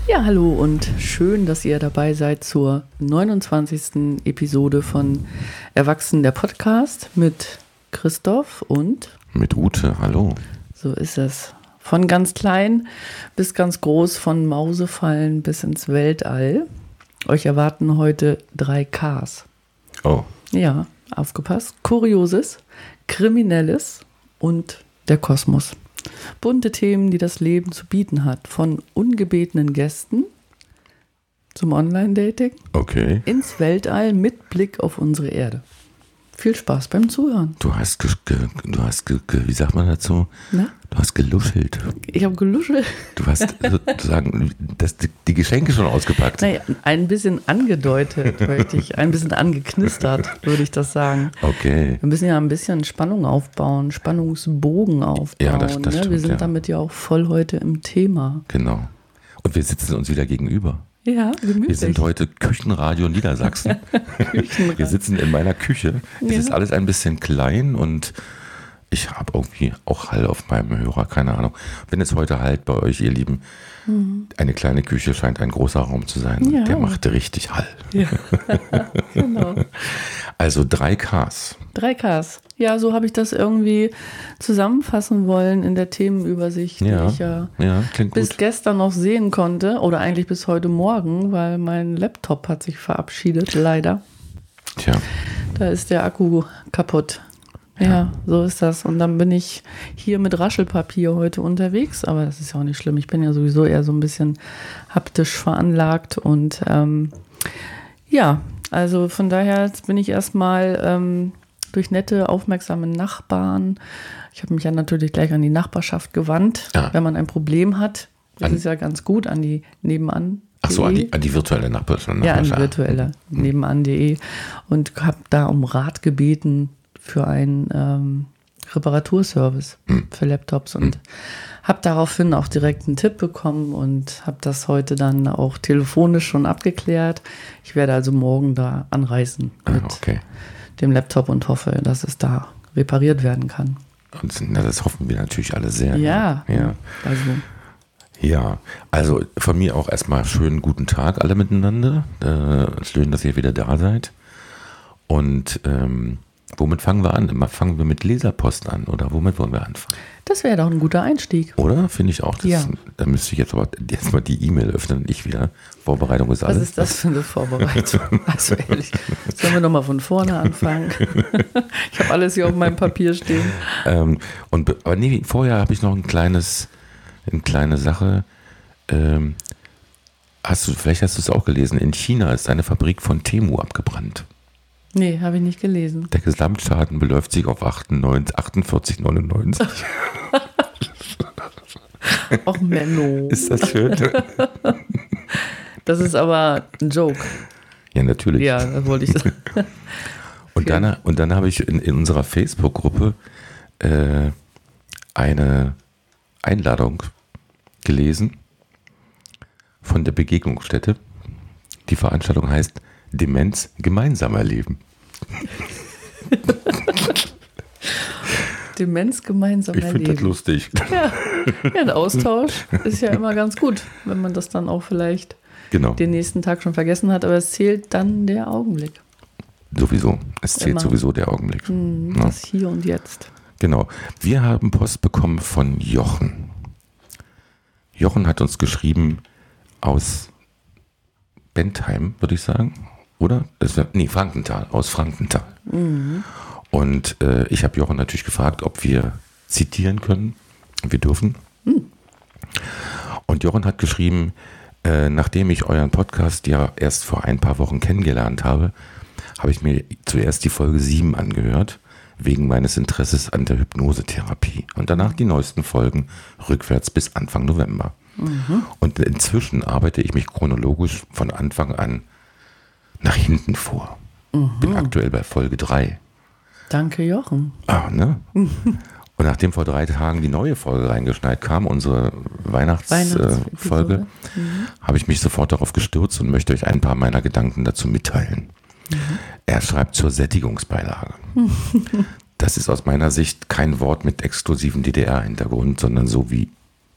Ja, hallo und schön, dass ihr dabei seid zur 29. Episode von Erwachsen, der Podcast mit Christoph und mit Ute, hallo. So ist es. Von ganz klein bis ganz groß, von Mausefallen bis ins Weltall. Euch erwarten heute 3 Ks. Oh. Ja, aufgepasst. Kurioses, Kriminelles und der Kosmos. Bunte Themen, die das Leben zu bieten hat. Von ungebetenen Gästen zum Online-Dating Okay. ins Weltall mit Blick auf unsere Erde. Viel Spaß beim Zuhören. Du hast, wie sagt man dazu? Na? Du hast geluschelt. Ich habe geluschelt. Du hast sozusagen die Geschenke schon ausgepackt. Naja, ein bisschen angedeutet, möchte ich. Ein bisschen angeknistert, würde ich das sagen. Okay. Wir müssen ja ein bisschen Spannung aufbauen, Spannungsbogen aufbauen. Ja, das stimmt, Wir sind ja. damit ja auch voll heute im Thema. Genau. Und wir sitzen uns wieder gegenüber. Ja, gemütlich. Wir sind heute Küchenradio Niedersachsen. Wir sitzen in meiner Küche. Es Ja. ist alles ein bisschen klein und ich habe irgendwie auch Hall auf meinem Hörer, keine Ahnung. Wenn es heute halt bei euch, ihr Lieben, eine kleine Küche scheint ein großer Raum zu sein. Ja. Der macht richtig Hall. Ja, genau. Also 3 Ks. 3 Ks. Ja, so habe ich das irgendwie zusammenfassen wollen in der Themenübersicht, die ich ja klingt bis gut. gestern noch sehen konnte oder eigentlich bis heute Morgen, weil mein Laptop hat sich verabschiedet, leider. Tja, Da ist der Akku kaputt. Ja, so ist das. Und dann bin ich hier mit Raschelpapier heute unterwegs, aber das ist ja auch nicht schlimm. Ich bin ja sowieso eher so ein bisschen haptisch veranlagt und ja, also von daher bin ich erstmal durch nette, aufmerksame Nachbarn. Ich habe mich ja natürlich gleich an die Nachbarschaft gewandt, wenn man ein Problem hat. Das ist ja ganz gut, an die nebenan. ach so, an die virtuelle Nachbarschaft. Ja, an die virtuelle nebenan.de und habe da um Rat gebeten für einen Reparaturservice für Laptops und habe daraufhin auch direkt einen Tipp bekommen und habe das heute dann auch telefonisch schon abgeklärt. Ich werde also morgen da anreisen mit dem Laptop und hoffe, dass es da repariert werden kann. Und das hoffen wir natürlich alle sehr. Ja. Also von mir auch erstmal schönen guten Tag alle miteinander. Schön, dass ihr wieder da seid. Und womit fangen wir an? Fangen wir mit Leserpost an oder womit wollen wir anfangen? Das wäre doch ein guter Einstieg. Oder? Finde ich auch. Ja. Da müsste ich jetzt aber erstmal die E-Mail öffnen und ich wieder. Vorbereitung ist alles. Was ist das für eine Vorbereitung? Also ehrlich, sollen wir nochmal von vorne anfangen? Ich habe alles hier auf meinem Papier stehen. Aber nee, vorher habe ich noch eine kleine Sache. Vielleicht hast du es auch gelesen. In China ist eine Fabrik von Temu abgebrannt. Nee, habe ich nicht gelesen. Der Gesamtschaden beläuft sich auf 48,99. Och, Menno. Ist das schön? Das ist aber ein Joke. Ja, natürlich. Ja, das wollte ich sagen. Und dann habe ich in unserer Facebook-Gruppe eine Einladung gelesen von der Begegnungsstätte. Die Veranstaltung heißt Demenz gemeinsam erleben. Demenz gemeinsam erleben. Ich finde das lustig. Ja, ein Austausch ist ja immer ganz gut, wenn man das dann auch vielleicht den nächsten Tag schon vergessen hat, aber es zählt dann der Augenblick. Sowieso. Es zählt sowieso der Augenblick. Das Hier und Jetzt. Genau. Wir haben Post bekommen von Jochen. Jochen hat uns geschrieben aus Bentheim, würde ich sagen. Oder? Frankenthal, aus Frankenthal. Und ich habe Jochen natürlich gefragt, ob wir zitieren können. Wir dürfen. Und Jochen hat geschrieben, nachdem ich euren Podcast ja erst vor ein paar Wochen kennengelernt habe, habe ich mir zuerst die Folge 7 angehört, wegen meines Interesses an der Hypnosetherapie. Und danach die neuesten Folgen rückwärts bis Anfang November. Und inzwischen arbeite ich mich chronologisch von Anfang an nach hinten vor. Bin aktuell bei Folge 3. Danke, Jochen. Ne? Und nachdem vor 3 Tagen die neue Folge reingeschneit kam, unsere Weihnachtsfolge, habe ich mich sofort darauf gestürzt und möchte euch ein paar meiner Gedanken dazu mitteilen. Er schreibt zur Sättigungsbeilage. Das ist aus meiner Sicht kein Wort mit exklusivem DDR-Hintergrund, sondern so wie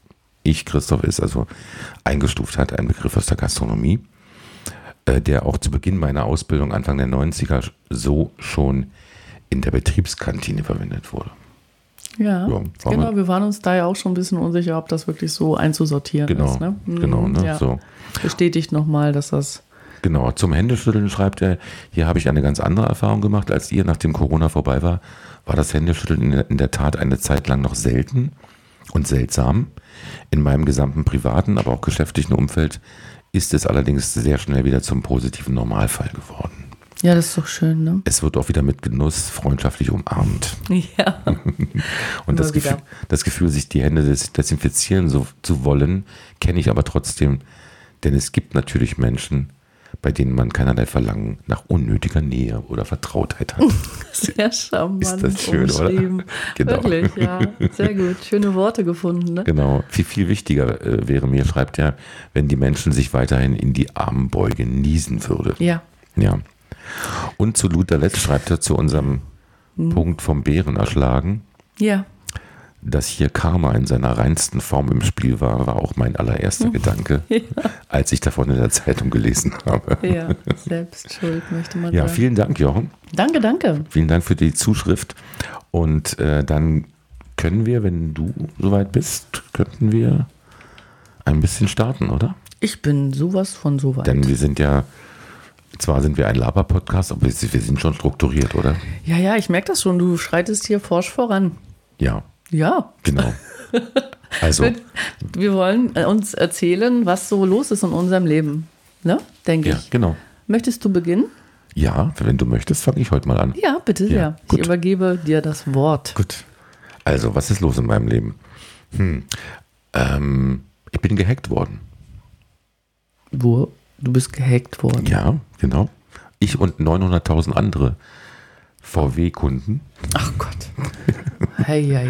ich, Christoph, ist also eingestuft hat, ein Begriff aus der Gastronomie, der auch zu Beginn meiner Ausbildung Anfang der 90er so schon in der Betriebskantine verwendet wurde. Ja, genau, wir waren uns da ja auch schon ein bisschen unsicher, ob das wirklich so einzusortieren ist. Ne? Genau, ne? Ja. So. Bestätigt nochmal, dass das... Genau, zum Händeschütteln schreibt er, hier habe ich eine ganz andere Erfahrung gemacht als ihr. Nachdem Corona vorbei war, war das Händeschütteln in der Tat eine Zeit lang noch selten und seltsam. In meinem gesamten privaten, aber auch geschäftlichen Umfeld ist es allerdings sehr schnell wieder zum positiven Normalfall geworden. Ja, das ist doch schön, ne? Es wird auch wieder mit Genuss freundschaftlich umarmt. Ja. Und das Gefühl, sich die Hände desinfizieren zu wollen, kenne ich aber trotzdem. Denn es gibt natürlich Menschen, bei denen man keinerlei Verlangen nach unnötiger Nähe oder Vertrautheit hat. Sehr charmant. Ist das schön, oder? Genau. Wirklich, ja. Sehr gut. Schöne Worte gefunden, ne? Genau. Viel wichtiger wäre mir, schreibt er, wenn die Menschen sich weiterhin in die Armbeuge niesen würde. Ja. Ja. Und zu guter Letzt schreibt er zu unserem Punkt vom Bären erschlagen. Ja. Dass hier Karma in seiner reinsten Form im Spiel war auch mein allererster Gedanke, als ich davon in der Zeitung gelesen habe. Ja, selbst schuld, möchte man sagen. Ja, vielen Dank, Jochen. Danke. Vielen Dank für die Zuschrift. Und dann können wir, wenn du soweit bist, könnten wir ein bisschen starten, oder? Ich bin sowas von soweit. Denn wir sind ja, zwar sind wir ein Laber-Podcast, aber wir sind schon strukturiert, oder? Ja, ich merke das schon. Du schreitest hier forsch voran. Ja. Ja. Genau. Also. Wir wollen uns erzählen, was so los ist in unserem Leben. Ne? Denke ich. Ja, genau. Möchtest du beginnen? Ja, wenn du möchtest, fange ich heute mal an. Ja, bitte sehr. Ja, ich übergebe dir das Wort. Gut. Also, was ist los in meinem Leben? Ich bin gehackt worden. Wo? Du bist gehackt worden? Ja, genau. Ich und 900.000 andere VW-Kunden. Ach Gott. Hey.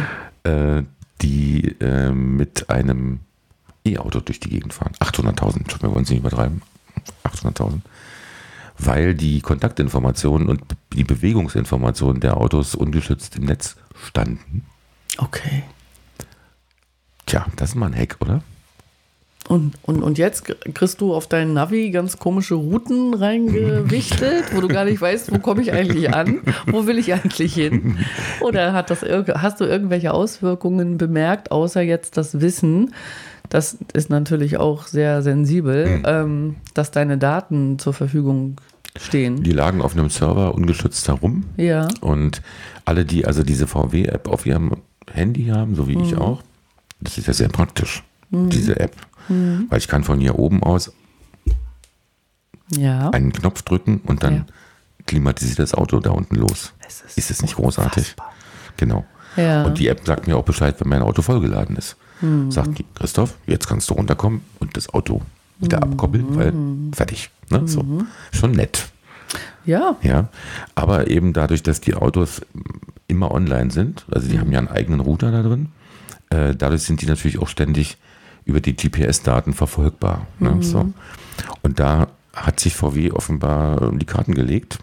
Die mit einem E-Auto durch die Gegend fahren. 800.000, wir wollen es nicht übertreiben. 800.000. Weil die Kontaktinformationen und die Bewegungsinformationen der Autos ungeschützt im Netz standen. Okay. Tja, das ist mal ein Hack, oder? Und jetzt kriegst du auf deinen Navi ganz komische Routen reingewichtelt, wo du gar nicht weißt, wo komme ich eigentlich an, wo will ich eigentlich hin? Oder hast du irgendwelche Auswirkungen bemerkt, außer jetzt das Wissen, das ist natürlich auch sehr sensibel, dass deine Daten zur Verfügung stehen? Die lagen auf einem Server ungeschützt herum. Ja. Und alle, die also diese VW-App auf ihrem Handy haben, so wie ich auch, das ist ja sehr praktisch, diese App. Weil ich kann von hier oben aus einen Knopf drücken und dann klimatisiert das Auto da unten los. Ist es nicht großartig? Unfassbar. Genau. Ja. Und die App sagt mir auch Bescheid, wenn mein Auto vollgeladen ist. Sagt die, Christoph, jetzt kannst du runterkommen und das Auto wieder abkoppeln, weil fertig. Ne? So. Schon nett. Ja. Ja. Aber eben dadurch, dass die Autos immer online sind, also die haben ja einen eigenen Router da drin, dadurch sind die natürlich auch ständig über die GPS-Daten verfolgbar. Ne? So. Und da hat sich VW offenbar die Karten gelegt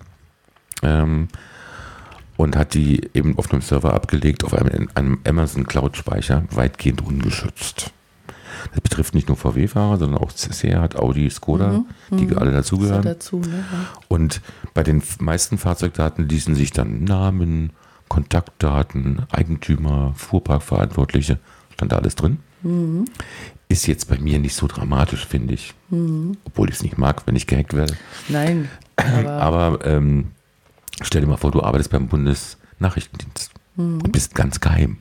und hat die eben auf einem Server abgelegt, auf einem Amazon Cloud-Speicher, weitgehend ungeschützt. Das betrifft nicht nur VW-Fahrer, sondern auch Seat, Audi, Skoda, die alle dazugehören. Dazu, ne? Und bei den meisten Fahrzeugdaten ließen sich dann Namen, Kontaktdaten, Eigentümer, Fuhrparkverantwortliche, stand da alles drin. Ist jetzt bei mir nicht so dramatisch, finde ich. Obwohl ich es nicht mag, wenn ich gehackt werde. Nein. Aber stell dir mal vor, du arbeitest beim Bundesnachrichtendienst und bist ganz geheim.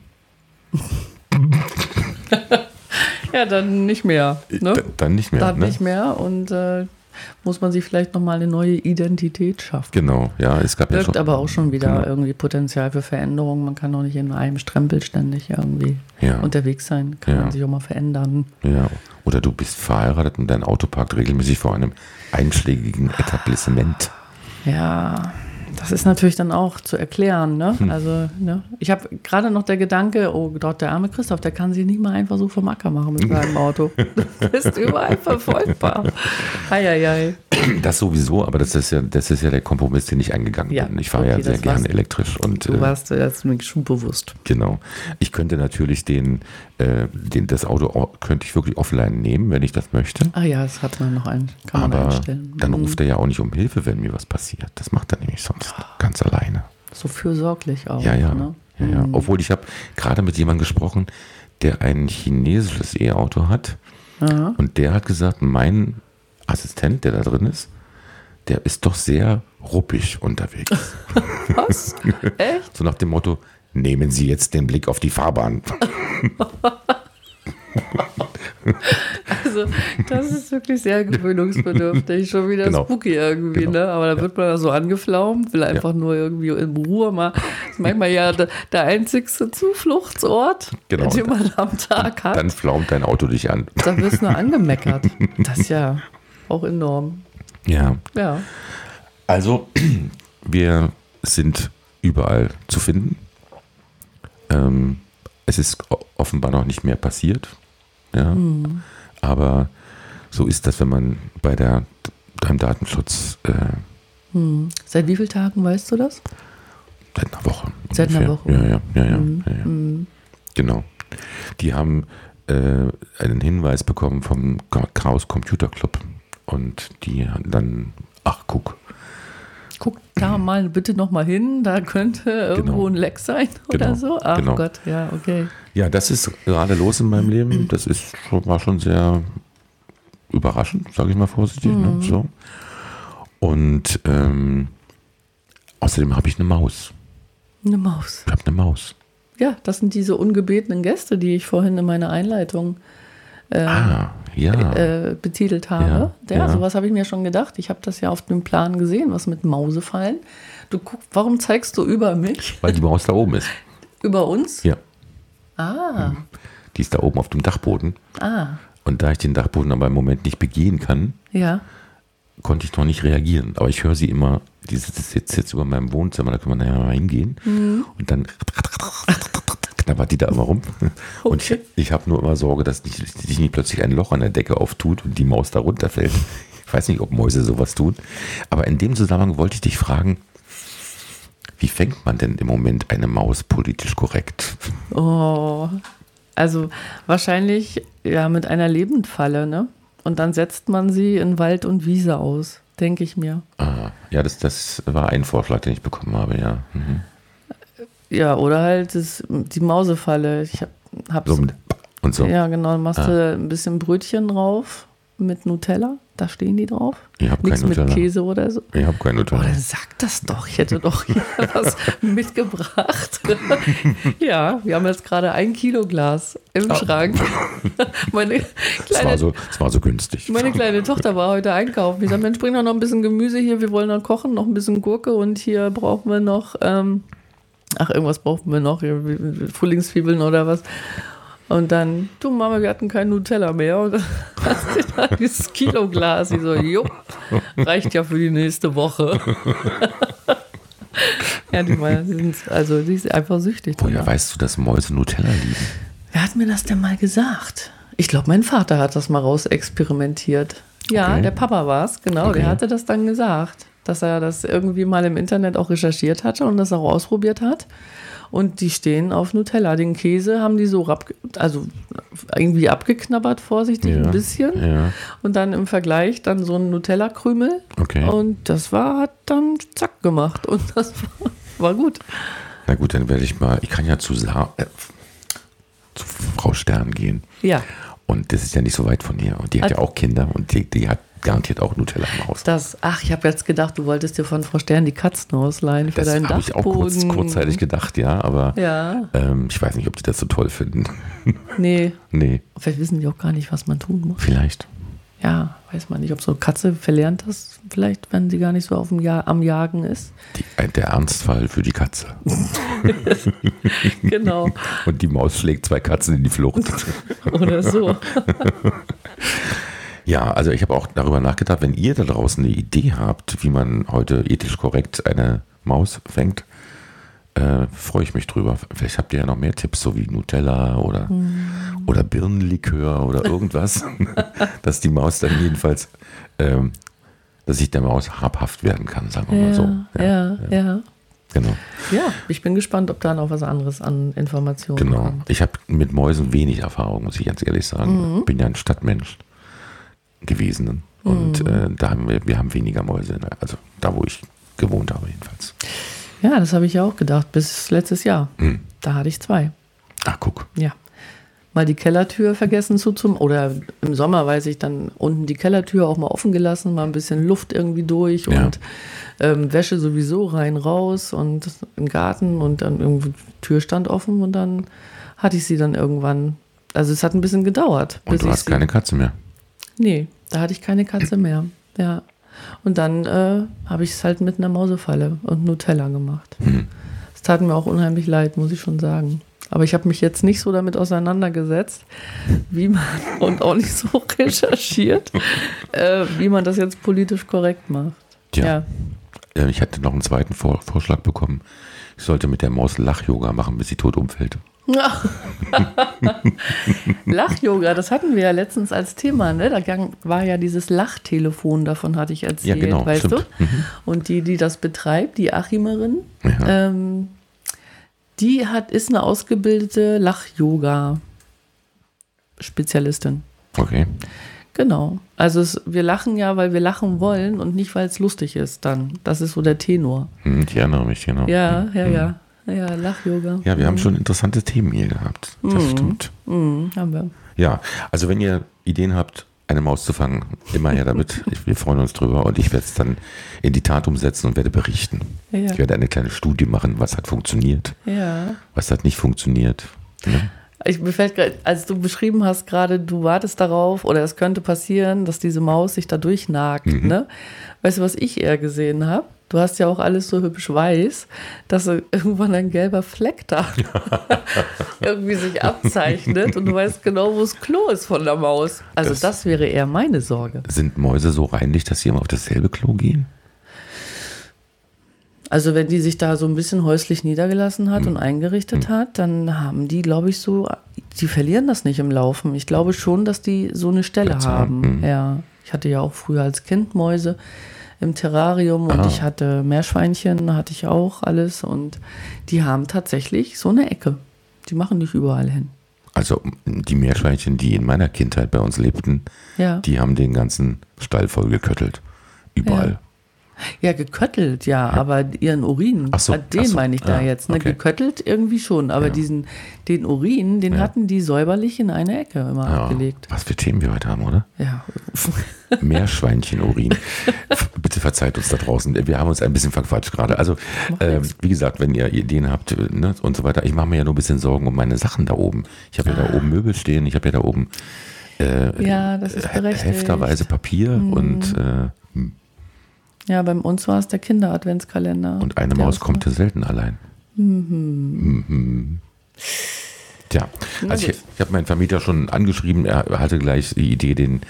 Ja, dann nicht mehr. Ne? Dann nicht mehr. Dann nicht mehr und muss man sich vielleicht nochmal eine neue Identität schaffen. Genau, ja. Es gab Wirkt ja schon, aber auch schon wieder genau. irgendwie Potenzial für Veränderungen. Man kann doch nicht in einem Strempel ständig irgendwie unterwegs sein. Kann man sich auch mal verändern. Ja. Oder du bist verheiratet und dein Auto parkt regelmäßig vor einem einschlägigen Etablissement. Ja, Das ist natürlich dann auch zu erklären, ne? Also, ne? Ich habe gerade noch der Gedanke, oh Gott, der arme Christoph, der kann sich nicht mal einfach so vom Acker machen mit seinem Auto. Du bist überall verfolgbar. Eieiei. Das sowieso, aber das ist ja der Kompromiss, den ich eingegangen bin. Ich fahre ja sehr gerne elektrisch. Und, du warst jetzt mir schon bewusst. Genau. Ich könnte natürlich das Auto könnte ich wirklich offline nehmen, wenn ich das möchte. Ah ja, das hat man noch kann man aber einstellen. Dann ruft er ja auch nicht um Hilfe, wenn mir was passiert. Das macht er nämlich sonst ganz alleine. So fürsorglich auch. Ja. Ne? Ja. Obwohl ich habe gerade mit jemandem gesprochen, der ein chinesisches E-Auto hat. Aha. Und der hat gesagt, mein Assistent, der da drin ist, der ist doch sehr ruppig unterwegs. Was? Echt? So nach dem Motto, nehmen Sie jetzt den Blick auf die Fahrbahn. Also, das ist wirklich sehr gewöhnungsbedürftig. Schon wieder spooky irgendwie, ne? Aber da wird man so angeflaumt, will einfach nur irgendwie in Ruhe mal. Das ist manchmal ja der einzigste Zufluchtsort, den man am Tag hat. Dann flaumt dein Auto dich an. Da wirst du nur angemeckert. Das ist ja auch enorm. Ja. Ja. Also, wir sind überall zu finden. Es ist offenbar noch nicht mehr passiert. Ja. Aber so ist das, wenn man beim Datenschutz. Seit wie vielen Tagen weißt du das? Seit einer Woche. Seit einer Woche. Ja. Genau. Die haben einen Hinweis bekommen vom Chaos Computer Club. Und die dann, guck da mal bitte noch mal hin, da könnte irgendwo ein Leck sein oder so. Ach Gott, ja, okay. Ja, das ist gerade los in meinem Leben. Das war schon sehr überraschend, sage ich mal vorsichtig. Ne? So. Und außerdem habe ich eine Maus. Eine Maus? Ich habe eine Maus. Ja, das sind diese ungebetenen Gäste, die ich vorhin in meiner Einleitung betitelt habe. Sowas habe ich mir schon gedacht. Ich habe das ja auf dem Plan gesehen, was mit Mausefallen. Du guckst, warum zeigst du über mich? Weil die Maus da oben ist. Über uns? Ja. Ah. Die ist da oben auf dem Dachboden. Und da ich den Dachboden aber im Moment nicht begehen kann, konnte ich noch nicht reagieren. Aber ich höre sie immer, die sitzt jetzt über meinem Wohnzimmer, da können wir nachher mal hingehen. Und dann knabbert die da immer rum. Und ich habe nur immer Sorge, dass sich nicht plötzlich ein Loch an der Decke auftut und die Maus da runterfällt. Ich weiß nicht, ob Mäuse sowas tun. Aber in dem Zusammenhang wollte ich dich fragen, wie fängt man denn im Moment eine Maus politisch korrekt? Oh, also wahrscheinlich mit einer Lebendfalle, ne? Und dann setzt man sie in Wald und Wiese aus, denke ich mir. Ja, das war ein Vorschlag, den ich bekommen habe, ja. Ja, oder halt die Mausefalle. Ich hab's. So und so. Ja, genau. Dann machst du ein bisschen Brötchen drauf mit Nutella. Da stehen die drauf. Ich habe Nichts mit Käse oder so. Ich habe kein Nutella. Oh, dann sag das doch. Ich hätte doch hier was mitgebracht. Ja, wir haben jetzt gerade 1 Kilo Glas im Schrank. Es war so günstig. Meine kleine Tochter war heute einkaufen. Ich sagte, Mensch, bring doch noch ein bisschen Gemüse hier. Wir wollen noch kochen, noch ein bisschen Gurke. Und hier brauchen wir noch, irgendwas brauchen wir noch. Frühlingszwiebeln oder was. Und dann, du Mama, wir hatten kein Nutella mehr. Und dann hat sie da dieses Kiloglas. Ich so, reicht ja für die nächste Woche. Ja, sie ist einfach süchtig. Woher weißt du, dass Mäuse Nutella lieben? Wer hat mir das denn mal gesagt? Ich glaube, mein Vater hat das mal rausexperimentiert. Ja, Der Papa war es, genau. Okay. Der hatte das dann gesagt, dass er das irgendwie mal im Internet auch recherchiert hatte und das auch ausprobiert hat. Und die stehen auf Nutella. Den Käse haben die so irgendwie abgeknabbert, vorsichtig ein bisschen. Ja. Und dann im Vergleich dann so ein Nutella-Krümel. Okay. Und das hat dann zack gemacht. Und das war gut. Na gut, dann werde ich kann ja zu Frau Stern gehen. Ja. Und das ist ja nicht so weit von hier. Und die hat ja auch Kinder und die hat garantiert auch Nutella im Haus. Ich habe jetzt gedacht, du wolltest dir von Frau Stern die Katzen ausleihen für deinen Dachboden. Das habe ich auch kurzzeitig gedacht, ja, aber ich weiß nicht, ob die das so toll finden. Nee. Vielleicht wissen die auch gar nicht, was man tun muss. Vielleicht. Ja, weiß man nicht, ob so eine Katze verlernt das vielleicht, wenn sie gar nicht so am Jagen ist. Der Ernstfall für die Katze. Genau. Und die Maus schlägt 2 Katzen in die Flucht. Oder so. Ja, ich habe auch darüber nachgedacht, wenn ihr da draußen eine Idee habt, wie man heute ethisch korrekt eine Maus fängt, freue ich mich drüber. Vielleicht habt ihr ja noch mehr Tipps, so wie Nutella oder Birnenlikör oder irgendwas, dass die Maus dann jedenfalls, dass ich der Maus habhaft werden kann, sagen wir mal so. Ja. Genau. Ja, ich bin gespannt, ob da noch was anderes an Informationen kommt. Ich habe mit Mäusen wenig Erfahrung, muss ich ganz ehrlich sagen. Ich bin ja ein Stadtmensch gewesen und wir haben weniger Mäuse, also da, wo ich gewohnt habe jedenfalls. Ja, das habe ich ja auch gedacht, bis letztes Jahr. Da hatte ich 2. Ach, guck. Ja. Mal die Kellertür vergessen zuzumachen. Oder im Sommer, weiß ich, dann unten die Kellertür auch mal offen gelassen, mal ein bisschen Luft irgendwie durch und Wäsche sowieso rein, raus und im Garten und dann irgendwo die Tür stand offen und dann hatte ich sie dann irgendwann. Also es hat ein bisschen gedauert. Und du hast keine Katze mehr? Nee, da hatte ich keine Katze mehr. Ja. Und dann habe ich es halt mit einer Mausefalle und Nutella gemacht. Es tat mir auch unheimlich leid, muss ich schon sagen. Aber ich habe mich jetzt nicht so damit auseinandergesetzt, wie man, und auch nicht so recherchiert, wie man das jetzt politisch korrekt macht. Ja. Ich hatte noch einen zweiten Vorschlag bekommen. Ich sollte mit der Maus Lach-Yoga machen, bis sie tot umfällt. Lach-Yoga, das hatten wir ja letztens als Thema, ne? Da war ja dieses Lachtelefon, davon hatte ich erzählt, ja, genau, weißt stimmt. du? Und die das betreibt, die Achimerin, die ist eine ausgebildete Lach-Yoga-Spezialistin. Okay. Genau. Also wir lachen ja, weil wir lachen wollen und nicht, weil es lustig ist dann. Das ist so der Tenor. Ich erinnere mich, genau. Ja, Lach-Yoga. Ja, wir haben schon interessante Themen hier gehabt. Das stimmt. Haben wir. Ja, also wenn ihr Ideen habt, eine Maus zu fangen, immer her damit. Wir freuen uns drüber und ich werde es dann in die Tat umsetzen und werde berichten. Ja. Ich werde eine kleine Studie machen, was hat funktioniert, was hat nicht funktioniert. Ja. Mir fällt gerade, als du beschrieben hast gerade, du wartest darauf oder es könnte passieren, dass diese Maus sich da durchnagt. Ne? Weißt du, was ich eher gesehen habe? Du hast ja auch alles so hübsch weiß, dass irgendwann ein gelber Fleck da irgendwie sich abzeichnet und du weißt genau, wo das Klo ist von der Maus. Also das wäre eher meine Sorge. Sind Mäuse so reinlich, dass sie immer auf dasselbe Klo gehen? Also wenn die sich da so ein bisschen häuslich niedergelassen hat und eingerichtet hat, dann haben die, glaube ich, die verlieren das nicht im Laufen. Ich glaube schon, dass die so eine Stelle haben. Ja, ich hatte ja auch früher als Kind Mäuse im Terrarium und ich hatte Meerschweinchen, hatte ich auch alles und die haben tatsächlich so eine Ecke. Die machen nicht überall hin. Also die Meerschweinchen, die in meiner Kindheit bei uns lebten, die haben den ganzen Stall voll geköttelt. Überall. Ja, geköttelt, aber ihren Urin, den meine ich da jetzt. Ne? Okay. Geköttelt irgendwie schon, aber den Urin, den hatten die säuberlich in eine Ecke immer abgelegt. Was für Themen wir heute haben, oder? Ja. Meerschweinchen-Urin. Bitte verzeiht uns da draußen. Wir haben uns ein bisschen verquatscht gerade. Also, wie gesagt, wenn ihr Ideen habt und so weiter, ich mache mir ja nur ein bisschen Sorgen um meine Sachen da oben. Ich habe ja da oben Möbel stehen, ich habe ja da oben das ist berechtigt. hefterweise Papier und ja, bei uns war es der Kinder-Adventskalender. Und eine Maus kommt ja selten allein. Tja, also ich habe meinen Vermieter schon angeschrieben, er hatte gleich die Idee, den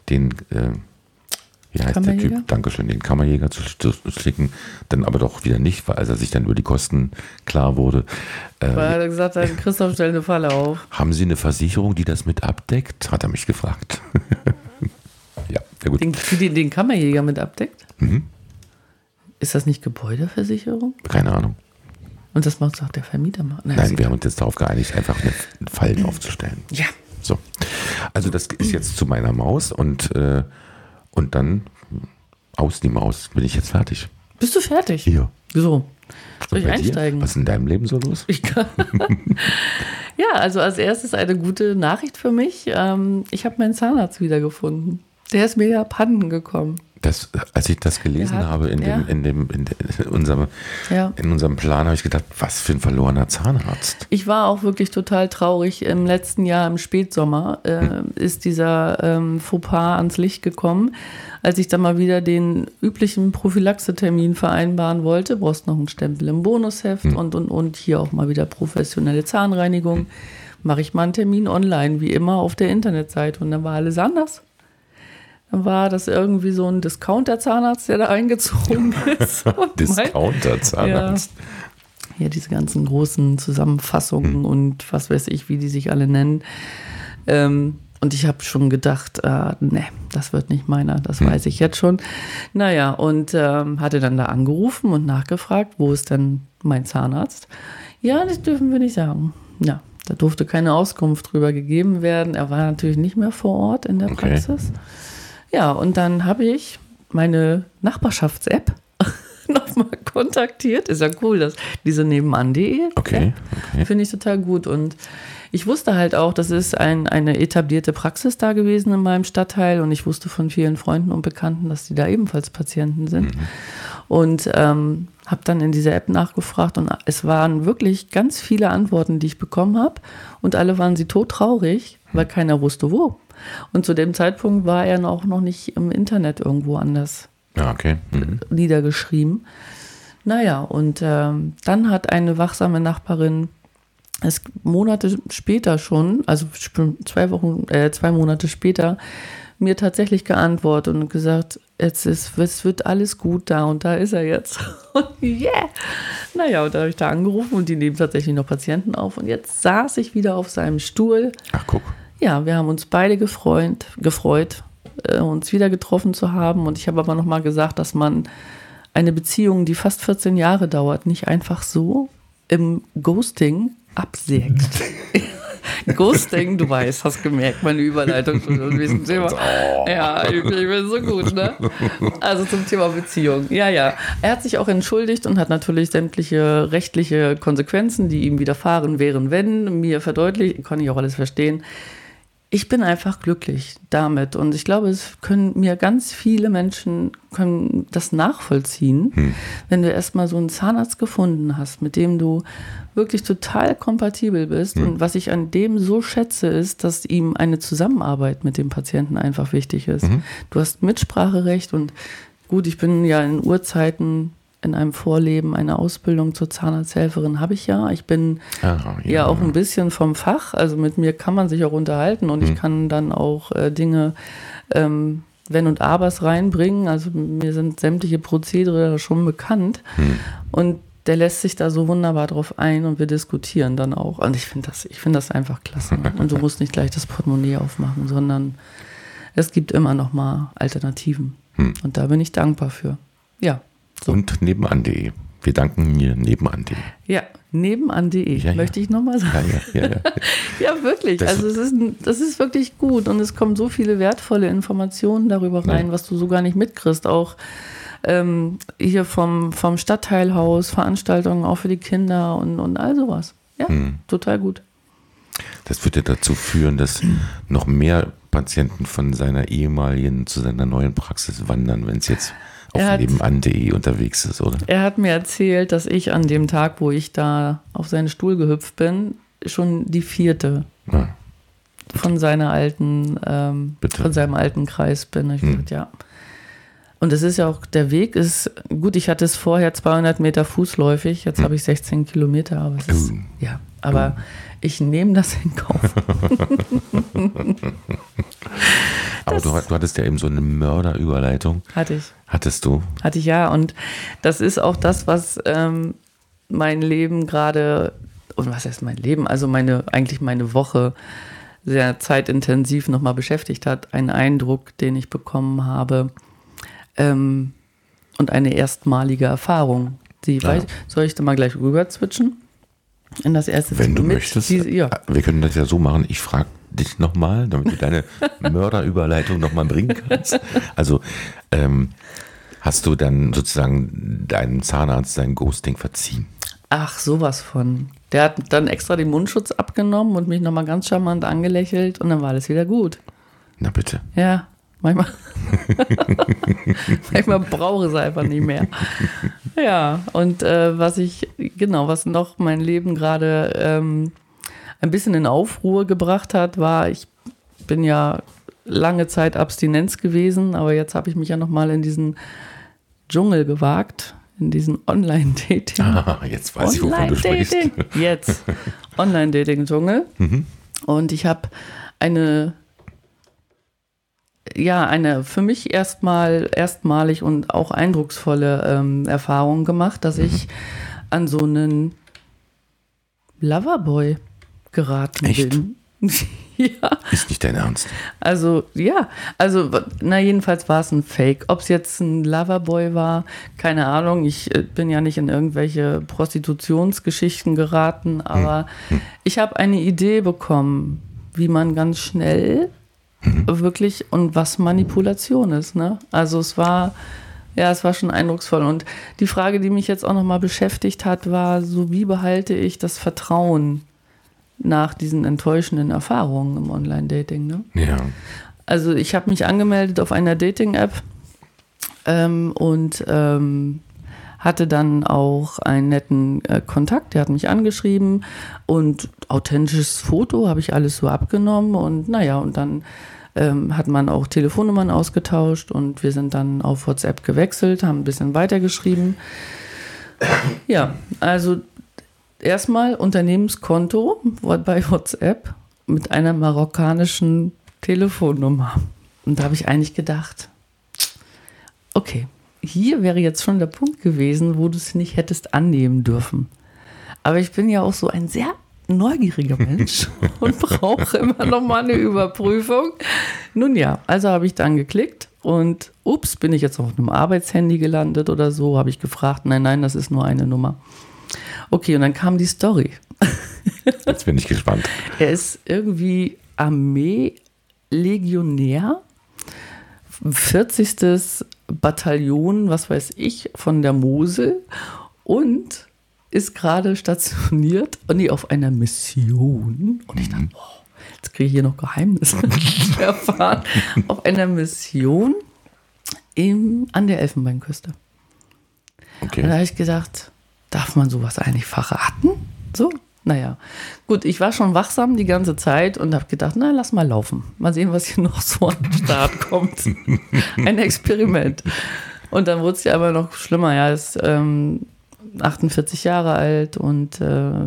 wie heißt der Typ? Dankeschön, den Kammerjäger zu schicken, dann aber doch wieder nicht, weil als er sich dann über die Kosten klar wurde. Weil er gesagt hat, Christoph, stell eine Falle auf. Haben Sie eine Versicherung, die das mit abdeckt? Hat er mich gefragt. Ja, sehr gut. Den Kammerjäger mit abdeckt? Ist das nicht Gebäudeversicherung? Keine Ahnung. Und das macht auch der Vermieter mal? Nein, wir haben uns jetzt darauf geeinigt, einfach eine Fallen aufzustellen. Ja. So. Also das ist jetzt zu meiner Maus und dann aus die Maus. Bin ich jetzt fertig? Bist du fertig? Ja. So. Soll ich einsteigen? Was ist in deinem Leben so los? Ja, also als erstes eine gute Nachricht für mich. Ich habe meinen Zahnarzt wiedergefunden. Der ist mir ja abhanden gekommen. Als ich das gelesen habe in unserem Plan, habe ich gedacht, was für ein verlorener Zahnarzt. Ich war auch wirklich total traurig. Im letzten Jahr, im Spätsommer, ist dieser Fauxpas ans Licht gekommen. Als ich dann mal wieder den üblichen Prophylaxetermin vereinbaren wollte, brauchst noch einen Stempel im Bonusheft und hier auch mal wieder professionelle Zahnreinigung, mache ich mal einen Termin online, wie immer auf der Internetseite. Und dann war alles anders. Dann war das irgendwie so ein Discounter-Zahnarzt, der da eingezogen ist. Discounter-Zahnarzt. Ja, diese ganzen großen Zusammenfassungen und was weiß ich, wie die sich alle nennen. Und ich habe schon gedacht, nee, das wird nicht meiner, das weiß ich jetzt schon. Naja, und hatte dann da angerufen und nachgefragt, wo ist denn mein Zahnarzt? Ja, das dürfen wir nicht sagen. Ja, da durfte keine Auskunft drüber gegeben werden. Er war natürlich nicht mehr vor Ort in der Praxis. Ja, und dann habe ich meine Nachbarschafts-App nochmal kontaktiert. Ist ja cool, dass diese nebenan.de. Okay. Finde ich total gut. Und ich wusste halt auch, das ist eine etablierte Praxis da gewesen in meinem Stadtteil. Und ich wusste von vielen Freunden und Bekannten, dass die da ebenfalls Patienten sind. Und habe dann in dieser App nachgefragt. Und es waren wirklich ganz viele Antworten, die ich bekommen habe. Und alle waren sie todtraurig, weil keiner wusste, wo. Und zu dem Zeitpunkt war er auch noch nicht im Internet irgendwo anders niedergeschrieben. Naja, und dann hat eine wachsame Nachbarin es Monate später schon, also 2 Monate später, mir tatsächlich geantwortet und gesagt, es wird alles gut da und da ist er jetzt. Und yeah! Naja, und da habe ich da angerufen und die nehmen tatsächlich noch Patienten auf. Und jetzt saß ich wieder auf seinem Stuhl. Ach, guck. Ja, wir haben uns beide gefreut, uns wieder getroffen zu haben. Und ich habe aber nochmal gesagt, dass man eine Beziehung, die fast 14 Jahre dauert, nicht einfach so im Ghosting absägt. Ghosting, du weißt, hast gemerkt, meine Überleitung zu diesem Thema. Ja, ich bin so gut, ne? Also zum Thema Beziehung. Ja. Er hat sich auch entschuldigt und hat natürlich sämtliche rechtliche Konsequenzen, die ihm widerfahren wären, wenn mir verdeutlicht, kann ich auch alles verstehen. Ich bin einfach glücklich damit und ich glaube, es können mir ganz viele Menschen können das nachvollziehen, wenn du erstmal so einen Zahnarzt gefunden hast, mit dem du wirklich total kompatibel bist. Und was ich an dem so schätze, ist, dass ihm eine Zusammenarbeit mit dem Patienten einfach wichtig ist. Du hast Mitspracherecht und gut, ich bin ja in Urzeiten in einem Vorleben, eine Ausbildung zur Zahnarzthelferin habe ich ja. Ich bin ja auch ein bisschen vom Fach, also mit mir kann man sich auch unterhalten und ich kann dann auch Dinge, Wenn und Abers reinbringen. Also mir sind sämtliche Prozedere schon bekannt und der lässt sich da so wunderbar drauf ein und wir diskutieren dann auch. Und ich finde das einfach klasse. Und du musst nicht gleich das Portemonnaie aufmachen, sondern es gibt immer noch mal Alternativen. Und da bin ich dankbar für. Ja. So. Und nebenan.de. Wir danken mir nebenan.de. Ja, nebenan.de, möchte ich nochmal sagen. Ja. Ja, wirklich. Also das ist wirklich gut und es kommen so viele wertvolle Informationen darüber rein, was du so gar nicht mitkriegst. Auch hier vom Stadtteilhaus, Veranstaltungen auch für die Kinder und all sowas. Ja, total gut. Das wird ja dazu führen, dass noch mehr Patienten von seiner ehemaligen zu seiner neuen Praxis wandern, wenn es jetzt auf nebenan.de unterwegs ist, oder? Er hat mir erzählt, dass ich an dem Tag, wo ich da auf seinen Stuhl gehüpft bin, schon die 4. von seiner alten, von seinem alten Kreis bin. Ich gesagt, ja. Und es ist ja auch, der Weg ist, gut, ich hatte es vorher 200 Meter fußläufig, jetzt habe ich 16 Kilometer, aber es ist, aber ich nehme das in Kauf. Aber du hattest ja eben so eine Mörderüberleitung. Hatte ich. Hattest du? Hatte ich, ja. Und das ist auch das, was mein Leben gerade, und was heißt mein Leben, also meine Woche sehr zeitintensiv nochmal beschäftigt hat. Ein Eindruck, den ich bekommen habe und eine erstmalige Erfahrung. Soll ich da mal gleich rüber switchen? In das erste Wenn du möchtest. Wir können das ja so machen. Ich frage dich nochmal, damit du deine Mörderüberleitung nochmal bringen kannst. Also hast du dann sozusagen deinem Zahnarzt sein Ghosting verziehen? Ach, sowas von. Der hat dann extra den Mundschutz abgenommen und mich nochmal ganz charmant angelächelt und dann war alles wieder gut. Na bitte. Ja, manchmal brauche ich es einfach nicht mehr. Ja, und was noch mein Leben gerade ein bisschen in Aufruhr gebracht hat, war, ich bin ja lange Zeit Abstinenz gewesen, aber jetzt habe ich mich ja nochmal in diesen Dschungel gewagt, in diesen Online-Dating. Jetzt weiß ich, wovon du sprichst. Jetzt. Online-Dating-Dschungel. Und ich habe eine für mich erstmalig und auch eindrucksvolle Erfahrung gemacht, dass ich an so einen Loverboy geraten Echt? bin. Ja. Ist nicht dein Ernst. Jedenfalls war es ein Fake. Ob es jetzt ein Loverboy war, keine Ahnung. Ich bin ja nicht in irgendwelche Prostitutionsgeschichten geraten, aber ich habe eine Idee bekommen, wie man ganz schnell wirklich und was Manipulation ist. Ne? Also es war schon eindrucksvoll. Und die Frage, die mich jetzt auch nochmal beschäftigt hat, war so, wie behalte ich das Vertrauen nach diesen enttäuschenden Erfahrungen im Online-Dating. Ne? Ja. Also ich habe mich angemeldet auf einer Dating-App und hatte dann auch einen netten Kontakt, der hat mich angeschrieben und authentisches Foto habe ich alles so abgenommen und und dann hat man auch Telefonnummern ausgetauscht und wir sind dann auf WhatsApp gewechselt, haben ein bisschen weitergeschrieben. Ja, also erstmal Unternehmenskonto bei WhatsApp mit einer marokkanischen Telefonnummer. Und da habe ich eigentlich gedacht, okay, hier wäre jetzt schon der Punkt gewesen, wo du es nicht hättest annehmen dürfen. Aber ich bin ja auch so ein sehr neugieriger Mensch und brauche immer noch mal eine Überprüfung. Nun ja, also habe ich dann geklickt und bin ich jetzt auf einem Arbeitshandy gelandet oder so, habe ich gefragt, nein, das ist nur eine Nummer. Okay, und dann kam die Story. Jetzt bin ich gespannt. Er ist irgendwie Armee-Legionär, 40. Bataillon, was weiß ich, von der Mosel und ist gerade stationiert und auf einer Mission. Und ich dachte, jetzt kriege ich hier noch Geheimnisse zu erfahren. Auf einer Mission an der Elfenbeinküste. Okay. Und da habe ich gedacht, darf man sowas eigentlich verraten? So, naja. Gut, ich war schon wachsam die ganze Zeit und habe gedacht, lass mal laufen. Mal sehen, was hier noch so an den Start kommt. Ein Experiment. Und dann wurde es ja aber noch schlimmer. Er ist 48 Jahre alt und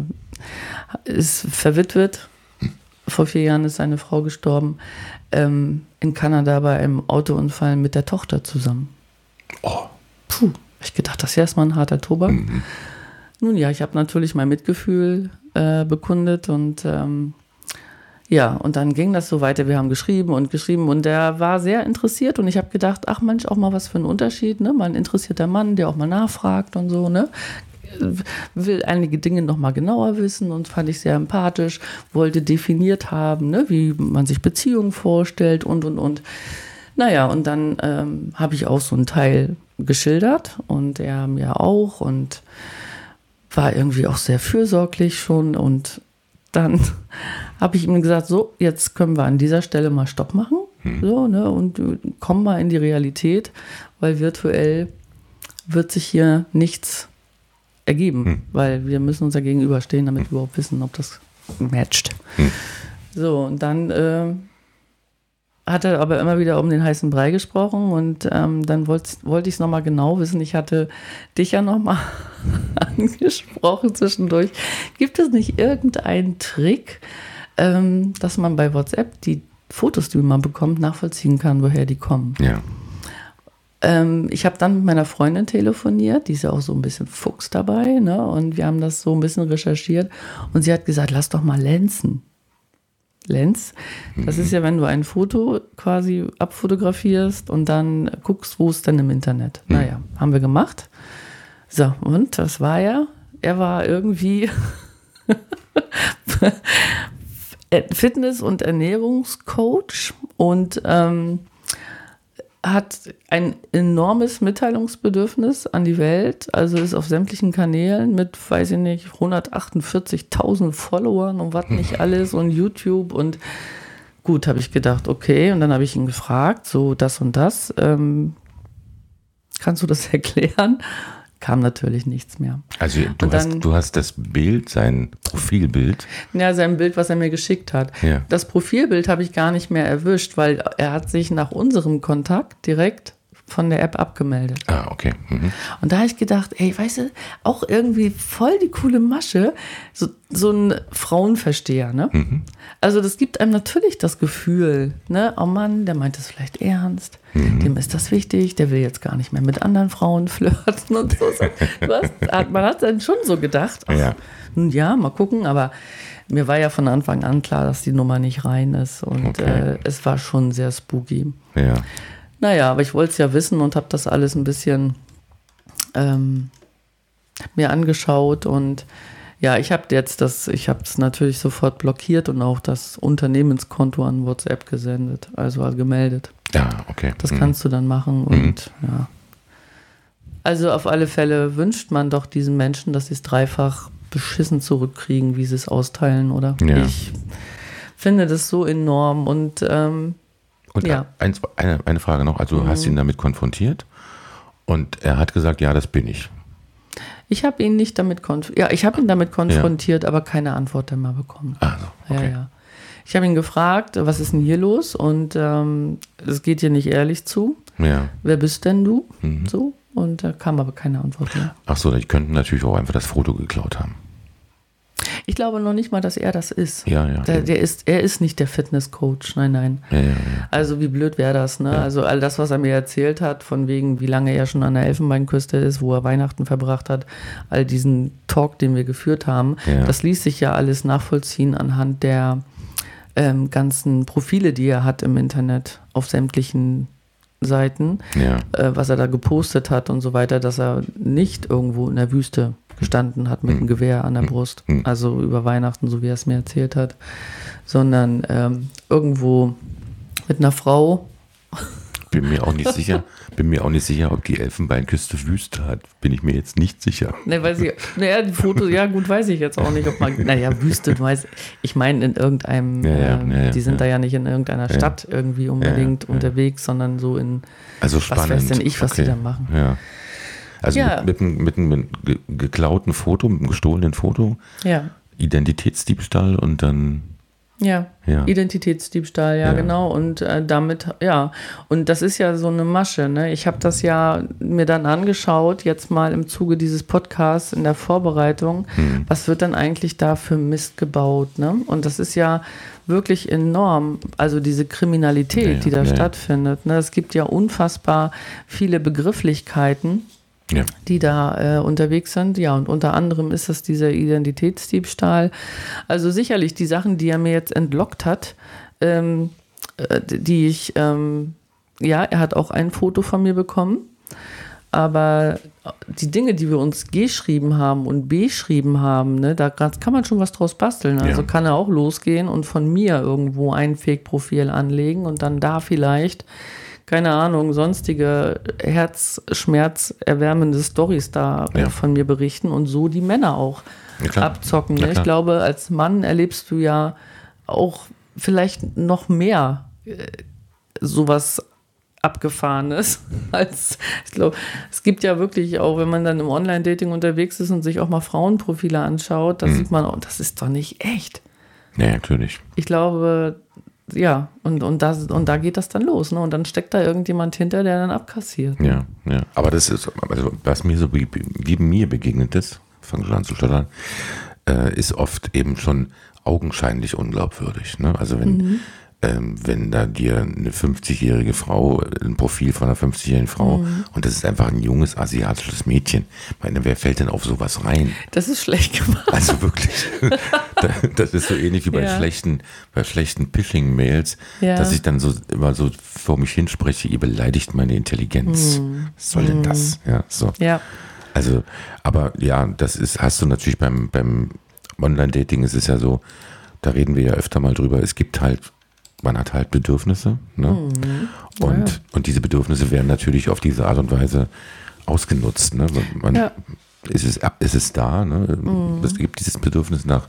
ist verwitwet. Vor 4 Jahren ist seine Frau gestorben. In Kanada bei einem Autounfall mit der Tochter zusammen. Oh. Puh, ich gedacht, das ist erstmal ein harter Tobak. Nun ja, ich habe natürlich mein Mitgefühl bekundet und und dann ging das so weiter. Wir haben geschrieben und er war sehr interessiert und ich habe gedacht, ach Mensch, auch mal was für ein Unterschied, ne? Mal ein interessierter Mann, der auch mal nachfragt und so, ne? Will einige Dinge noch mal genauer wissen und fand ich sehr empathisch, wollte definiert haben, ne? Wie man sich Beziehungen vorstellt und. Naja, und dann habe ich auch so einen Teil geschildert und er mir auch und war irgendwie auch sehr fürsorglich schon und dann habe ich ihm gesagt, so, jetzt können wir an dieser Stelle mal Stopp machen, so, ne, und kommen mal in die Realität, weil virtuell wird sich hier nichts ergeben, weil wir müssen uns ja gegenüberstehen, damit wir überhaupt wissen, ob das matcht. So, und dann hat er aber immer wieder um den heißen Brei gesprochen und dann wollte ich es nochmal genau wissen. Ich hatte dich ja nochmal angesprochen zwischendurch. Gibt es nicht irgendeinen Trick, dass man bei WhatsApp die Fotos, die man bekommt, nachvollziehen kann, woher die kommen? Ja. Ich habe dann mit meiner Freundin telefoniert, die ist ja auch so ein bisschen Fuchs dabei, ne? Und wir haben das so ein bisschen recherchiert und sie hat gesagt, lass doch mal lenzen. Lens. Das ist ja, wenn du ein Foto quasi abfotografierst und dann guckst, wo ist denn im Internet. Naja, haben wir gemacht. So, und das war er. Er war irgendwie Fitness- und Ernährungscoach und hat ein enormes Mitteilungsbedürfnis an die Welt, also ist auf sämtlichen Kanälen mit, weiß ich nicht, 148.000 Followern und was nicht alles und YouTube und gut, habe ich gedacht, okay, und dann habe ich ihn gefragt, so das und das, kannst du das erklären? Kam natürlich nichts mehr. Also du hast das Bild, sein Profilbild. Ja, sein Bild, was er mir geschickt hat. Ja. Das Profilbild habe ich gar nicht mehr erwischt, weil er hat sich nach unserem Kontakt direkt von der App abgemeldet. Ah, okay. Mhm. Und da habe ich gedacht, ey, weißt du, auch irgendwie voll die coole Masche, so ein Frauenversteher, ne? Mhm. Also das gibt einem natürlich das Gefühl, ne, oh Mann, der meint es vielleicht ernst, dem ist das wichtig, der will jetzt gar nicht mehr mit anderen Frauen flirten und so. Man hat dann schon so gedacht, ach, Ja. nun ja, mal gucken, aber mir war ja von Anfang an klar, dass die Nummer nicht rein ist und Okay. es war schon sehr spooky. Ja. Naja, aber ich wollte es ja wissen und habe das alles ein bisschen mir angeschaut und ja, ich habe es natürlich sofort blockiert und auch das Unternehmenskonto an WhatsApp gesendet, also gemeldet. Ja, okay. Das kannst du dann machen und ja. Also auf alle Fälle wünscht man doch diesen Menschen, dass sie es dreifach beschissen zurückkriegen, wie sie es austeilen, oder? Ja. Ich finde das so enorm und Und ja. eine Frage noch, also du hast ihn damit konfrontiert und er hat gesagt, ja, das bin ich. Ich habe ihn nicht damit konfrontiert, aber keine Antwort einmal bekommen. Also, okay. Ja. Ich habe ihn gefragt, was ist denn hier los? Und es geht dir nicht ehrlich zu. Ja. Wer bist denn du? So. Und da kam aber keine Antwort mehr. Ach so, die könnten natürlich auch einfach das Foto geklaut haben. Ich glaube noch nicht mal, dass er das ist. Ja, ja. Er ist nicht der Fitnesscoach. Nein. Ja. Also wie blöd wäre das, ne? Ja. Also all das, was er mir erzählt hat, von wegen, wie lange er schon an der Elfenbeinküste ist, wo er Weihnachten verbracht hat, all diesen Talk, den wir geführt haben, Ja. das ließ sich ja alles nachvollziehen anhand der ganzen Profile, die er hat im Internet auf sämtlichen Seiten, Ja. was er da gepostet hat und so weiter, dass er nicht irgendwo in der Wüste gestanden hat mit einem Gewehr an der Brust, also über Weihnachten, so wie er es mir erzählt hat, sondern irgendwo mit einer Frau. Bin mir auch nicht sicher, ob die Elfenbeinküste Wüste hat. Bin ich mir jetzt nicht sicher. Ne, weil sie, naja, die Fotos, ja gut, weiß ich jetzt auch nicht, ob man, naja, Wüste, du weißt, ich meine in irgendeinem, die sind da ja nicht in irgendeiner Stadt irgendwie unbedingt unterwegs, sondern so in, Also spannend. was weiß denn ich, was die da machen. Ja. Also Ja. mit einem geklauten Foto, mit einem gestohlenen Foto, Ja. Identitätsdiebstahl und dann, Ja, Ja. Identitätsdiebstahl, ja, Ja. genau. Und damit, ja, und das ist ja so eine Masche, ne? Ich habe das ja mir dann angeschaut, jetzt mal im Zuge dieses Podcasts in der Vorbereitung, was wird dann eigentlich da für Mist gebaut, ne? Und das ist ja wirklich enorm, also diese Kriminalität, die da stattfindet, ne? Es gibt ja unfassbar viele Begrifflichkeiten, ja. die da unterwegs sind. Ja, und unter anderem ist das dieser Identitätsdiebstahl. Also sicherlich die Sachen, die er mir jetzt entlockt hat, die ich, ja, er hat auch ein Foto von mir bekommen, aber die Dinge, die wir uns geschrieben haben und beschrieben haben, ne, da kann man schon was draus basteln. Also Ja. kann er auch losgehen und von mir irgendwo ein Fake-Profil anlegen und dann da vielleicht, keine Ahnung, sonstige herzschmerzerwärmende Storys da von mir berichten und so die Männer auch abzocken. Ne? Ich glaube, als Mann erlebst du ja auch vielleicht noch mehr sowas Abgefahrenes als, ich glaube, es gibt ja wirklich auch, wenn man dann im Online-Dating unterwegs ist und sich auch mal Frauenprofile anschaut, da sieht man, oh, das ist doch nicht echt. Ja, natürlich. Ich glaube, ja, und da geht das dann los, ne? Und dann steckt da irgendjemand hinter, der dann abkassiert. Ja. Aber das ist, also was mir so wie mir begegnet ist, fange schon an zu stottern, ist oft eben schon augenscheinlich unglaubwürdig. Ne? Also wenn da dir eine 50-jährige Frau, ein Profil von einer 50-jährigen Frau und das ist einfach ein junges asiatisches Mädchen. Ich meine, wer fällt denn auf sowas rein? Das ist schlecht gemacht. Also wirklich, das ist so ähnlich wie bei schlechten Phishing-Mails, dass ich dann so immer so vor mich hinspreche, ihr beleidigt meine Intelligenz. Was soll denn das? Ja, so. Ja. Also, aber ja, das ist, hast du natürlich beim Online-Dating, ist es ja so, da reden wir ja öfter mal drüber, man hat halt Bedürfnisse, ne? Und diese Bedürfnisse werden natürlich auf diese Art und Weise ausgenutzt, ne? Ist es da, ne? Es gibt dieses Bedürfnis nach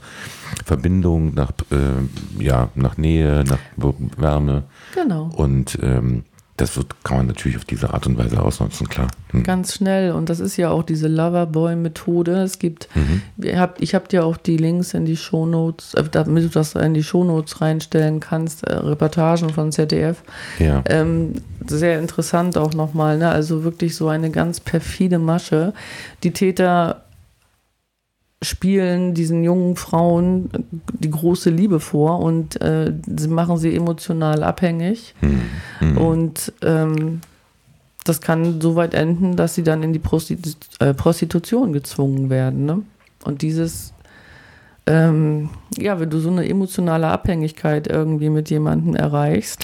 Verbindung, nach Nähe, nach Wärme. Genau. Und kann man natürlich auf diese Art und Weise ausnutzen, klar. Ganz schnell. Und das ist ja auch diese Loverboy-Methode. Es gibt, ich habe dir auch die Links in die Shownotes, damit du das in die Shownotes reinstellen kannst, Reportagen von ZDF. Ja. Sehr interessant auch nochmal, ne? Also wirklich so eine ganz perfide Masche. Die Täter spielen diesen jungen Frauen die große Liebe vor und sie machen sie emotional abhängig. Und das kann so weit enden, dass sie dann in die Prostitution gezwungen werden. Ne? Und dieses, wenn du so eine emotionale Abhängigkeit irgendwie mit jemandem erreichst,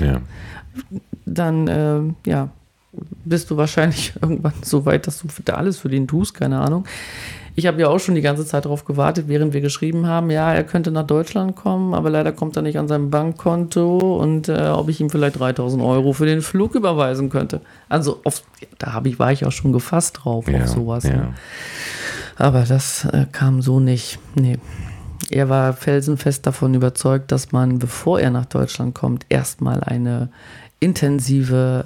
dann bist du wahrscheinlich irgendwann so weit, dass du alles für den tust, keine Ahnung. Ich habe ja auch schon die ganze Zeit darauf gewartet, während wir geschrieben haben, ja, er könnte nach Deutschland kommen, aber leider kommt er nicht an sein Bankkonto und ob ich ihm vielleicht 3.000 Euro für den Flug überweisen könnte. Also war ich auch schon gefasst drauf auf sowas. Ja. Ne? Aber das kam so nicht. Nee. Er war felsenfest davon überzeugt, dass man, bevor er nach Deutschland kommt, erstmal eine intensive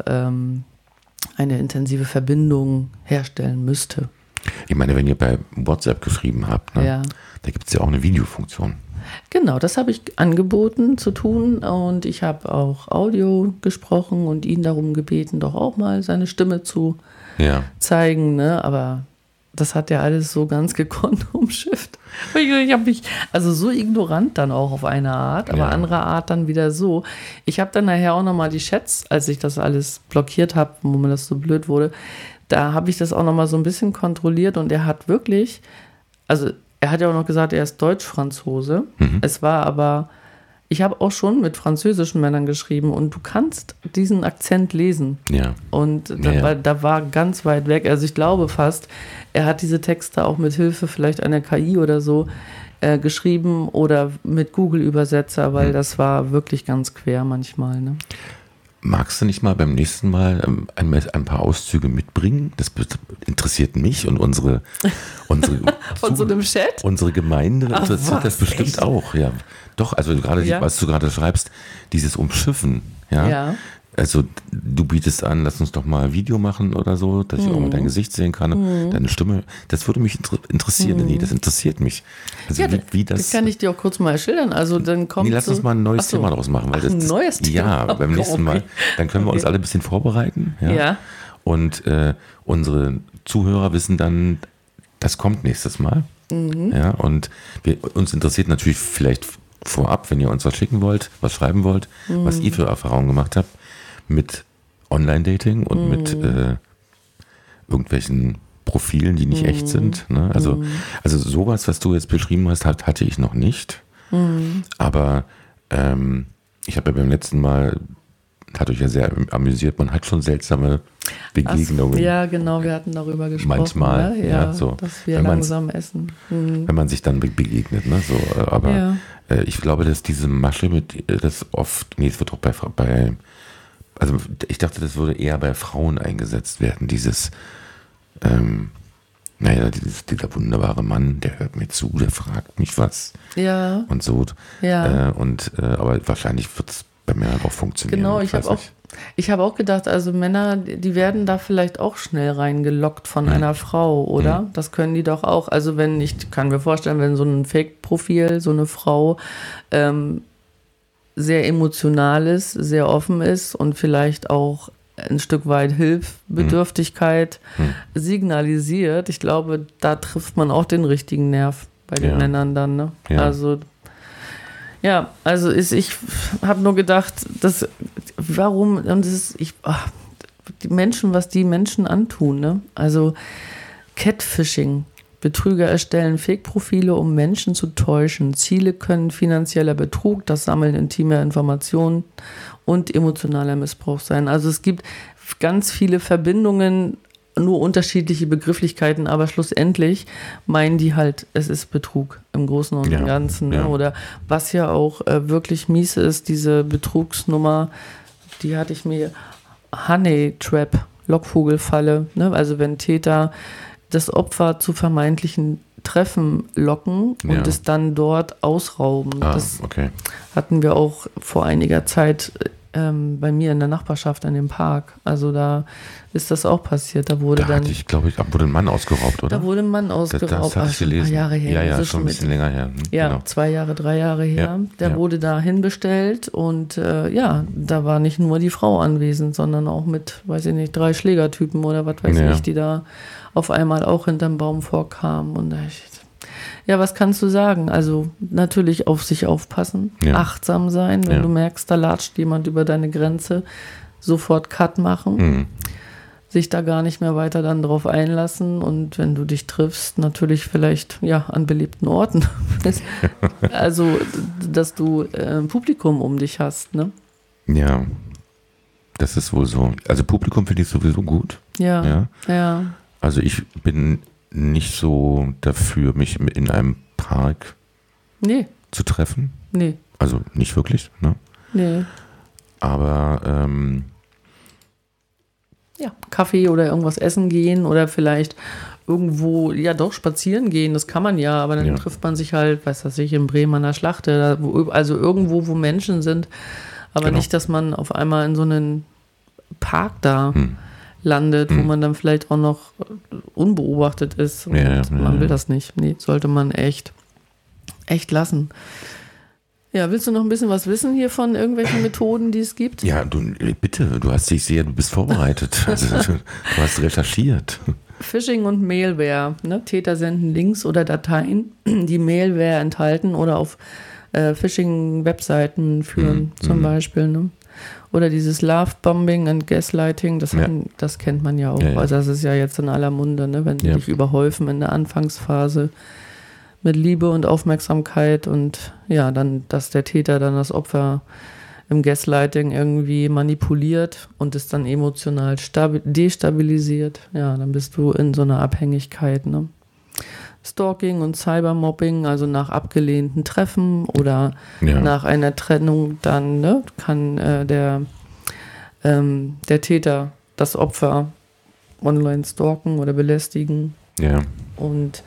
Verbindung herstellen müsste. Ich meine, wenn ihr bei WhatsApp geschrieben habt, ne, da gibt es ja auch eine Videofunktion. Genau, das habe ich angeboten zu tun und ich habe auch Audio gesprochen und ihn darum gebeten, doch auch mal seine Stimme zu zeigen, ne? Aber das hat er alles so ganz gekonnt umschifft. Ich habe mich, also so ignorant dann auch auf eine Art, aber andere Art dann wieder so. Ich habe dann nachher auch nochmal die Chats, als ich das alles blockiert habe, wo mir das so blöd wurde, da habe ich das auch nochmal so ein bisschen kontrolliert und er hat wirklich, also er hat ja auch noch gesagt, er ist Deutsch-Franzose. Es war aber, ich habe auch schon mit französischen Männern geschrieben und du kannst diesen Akzent lesen. Ja. Und da war ganz weit weg, also ich glaube fast, er hat diese Texte auch mit Hilfe vielleicht einer KI oder so geschrieben oder mit Google-Übersetzer, weil das war wirklich ganz quer manchmal, ne? Magst du nicht mal beim nächsten Mal ein paar Auszüge mitbringen? Das interessiert mich und unsere von so einem Chat? Unsere Gemeinde interessiert das bestimmt echt? Auch. Ja, doch. Also gerade was du gerade schreibst, dieses Umschiffen. Ja. Also du bietest an, lass uns doch mal ein Video machen oder so, dass ich auch mal dein Gesicht sehen kann, deine Stimme. Das würde mich interessieren. Nee, das interessiert mich. Also wie das. Das kann ich dir auch kurz mal schildern. Also dann kommt. Nee, lass uns mal ein neues Thema daraus machen. Weil ein neues Thema? Ja, beim nächsten Mal. Dann können wir uns alle ein bisschen vorbereiten. Ja. Und unsere Zuhörer wissen dann, das kommt nächstes Mal. Ja, und uns interessiert natürlich vielleicht vorab, wenn ihr uns was schicken wollt, was schreiben wollt, was ihr für Erfahrungen gemacht habt mit Online-Dating und mit irgendwelchen Profilen, die nicht echt sind. Ne? Also sowas, was du jetzt beschrieben hast, hatte ich noch nicht. Aber ich habe ja beim letzten Mal, hat euch ja sehr amüsiert, man hat schon seltsame Begegnungen. Ja, genau, wir hatten darüber gesprochen. Manchmal, ne? so. Dass wir langsam essen. Wenn man sich dann begegnet. Ne? So, aber ich glaube, dass diese Masche das oft, es wird auch bei also ich dachte, das würde eher bei Frauen eingesetzt werden, dieser wunderbare Mann, der hört mir zu, der fragt mich was. Ja. Und so. Ja. Aber wahrscheinlich wird es bei Männern auch funktionieren. Genau, ich habe auch gedacht, also Männer, die werden da vielleicht auch schnell reingelockt von einer Frau, oder? Das können die doch auch. Also ich kann mir vorstellen, wenn so ein Fake-Profil, so eine Frau sehr emotional ist, sehr offen ist und vielleicht auch ein Stück weit Hilfsbedürftigkeit signalisiert. Ich glaube, da trifft man auch den richtigen Nerv bei den Männern dann. Ne? Ja. Also ich habe nur gedacht, die Menschen, was die Menschen antun. Ne? Also Catfishing. Betrüger erstellen Fake-Profile, um Menschen zu täuschen. Ziele können finanzieller Betrug, das Sammeln intimer Informationen und emotionaler Missbrauch sein. Also es gibt ganz viele Verbindungen, nur unterschiedliche Begrifflichkeiten, aber schlussendlich meinen die halt, es ist Betrug im Großen und Ganzen. Ja. Oder was ja auch wirklich mies ist, diese Betrugsnummer, die hatte ich mir, Honey Trap, Lockvogelfalle, ne? Also wenn Täter das Opfer zu vermeintlichen Treffen locken und es dann dort ausrauben. Das hatten wir auch vor einiger Zeit bei mir in der Nachbarschaft in dem Park. Also da ist das auch passiert. Da wurde wurde ein Mann ausgeraubt, oder? Da wurde ein Mann ausgeraubt. Das hatte ich schon gelesen. Ein paar Jahre her. Ja, Das ist schon ein bisschen länger her. Ja, Genau. 2 Jahre, 3 Jahre her. Der wurde da hinbestellt und da war nicht nur die Frau anwesend, sondern auch mit, weiß ich nicht, 3 Schlägertypen oder was weiß ich, die da auf einmal auch hinterm Baum vorkamen. Und was kannst du sagen? Also natürlich auf sich aufpassen, achtsam sein, wenn du merkst, da latscht jemand über deine Grenze, sofort Cut machen, sich da gar nicht mehr weiter dann drauf einlassen und wenn du dich triffst, natürlich vielleicht an belebten Orten. Also, dass du Publikum um dich hast, ne? Ja, das ist wohl so. Also Publikum finde ich sowieso gut. Ja. Also ich bin nicht so dafür, mich in einem Park zu treffen. Nee. Also nicht wirklich, ne? Nee. Aber Kaffee oder irgendwas essen gehen oder vielleicht irgendwo, spazieren gehen, das kann man aber dann trifft man sich halt, weiß das ich, in Bremen an der Schlachte, also irgendwo, wo Menschen sind, aber nicht, dass man auf einmal in so einen Park da landet, wo man dann vielleicht auch noch unbeobachtet ist und man will das nicht. Nee, sollte man echt lassen. Ja, willst du noch ein bisschen was wissen hier von irgendwelchen Methoden, die es gibt? Ja, bitte, du bist vorbereitet. Also, du hast recherchiert. Phishing und Mailware. Ne? Täter senden Links oder Dateien, die Mailware enthalten oder auf Phishing-Webseiten führen, zum Beispiel. Ne? Oder dieses Love-Bombing und Gaslighting, das kennt man ja auch. Ja. Also das ist ja jetzt in aller Munde, ne? Wenn die dich überhäufen in der Anfangsphase mit Liebe und Aufmerksamkeit und dann, dass der Täter dann das Opfer im Gaslighting irgendwie manipuliert und es dann emotional destabilisiert. Ja, dann bist du in so einer Abhängigkeit, ne? Stalking und Cybermobbing, also nach abgelehnten Treffen oder nach einer Trennung, dann kann der Täter das Opfer online stalken oder belästigen. Ja. Und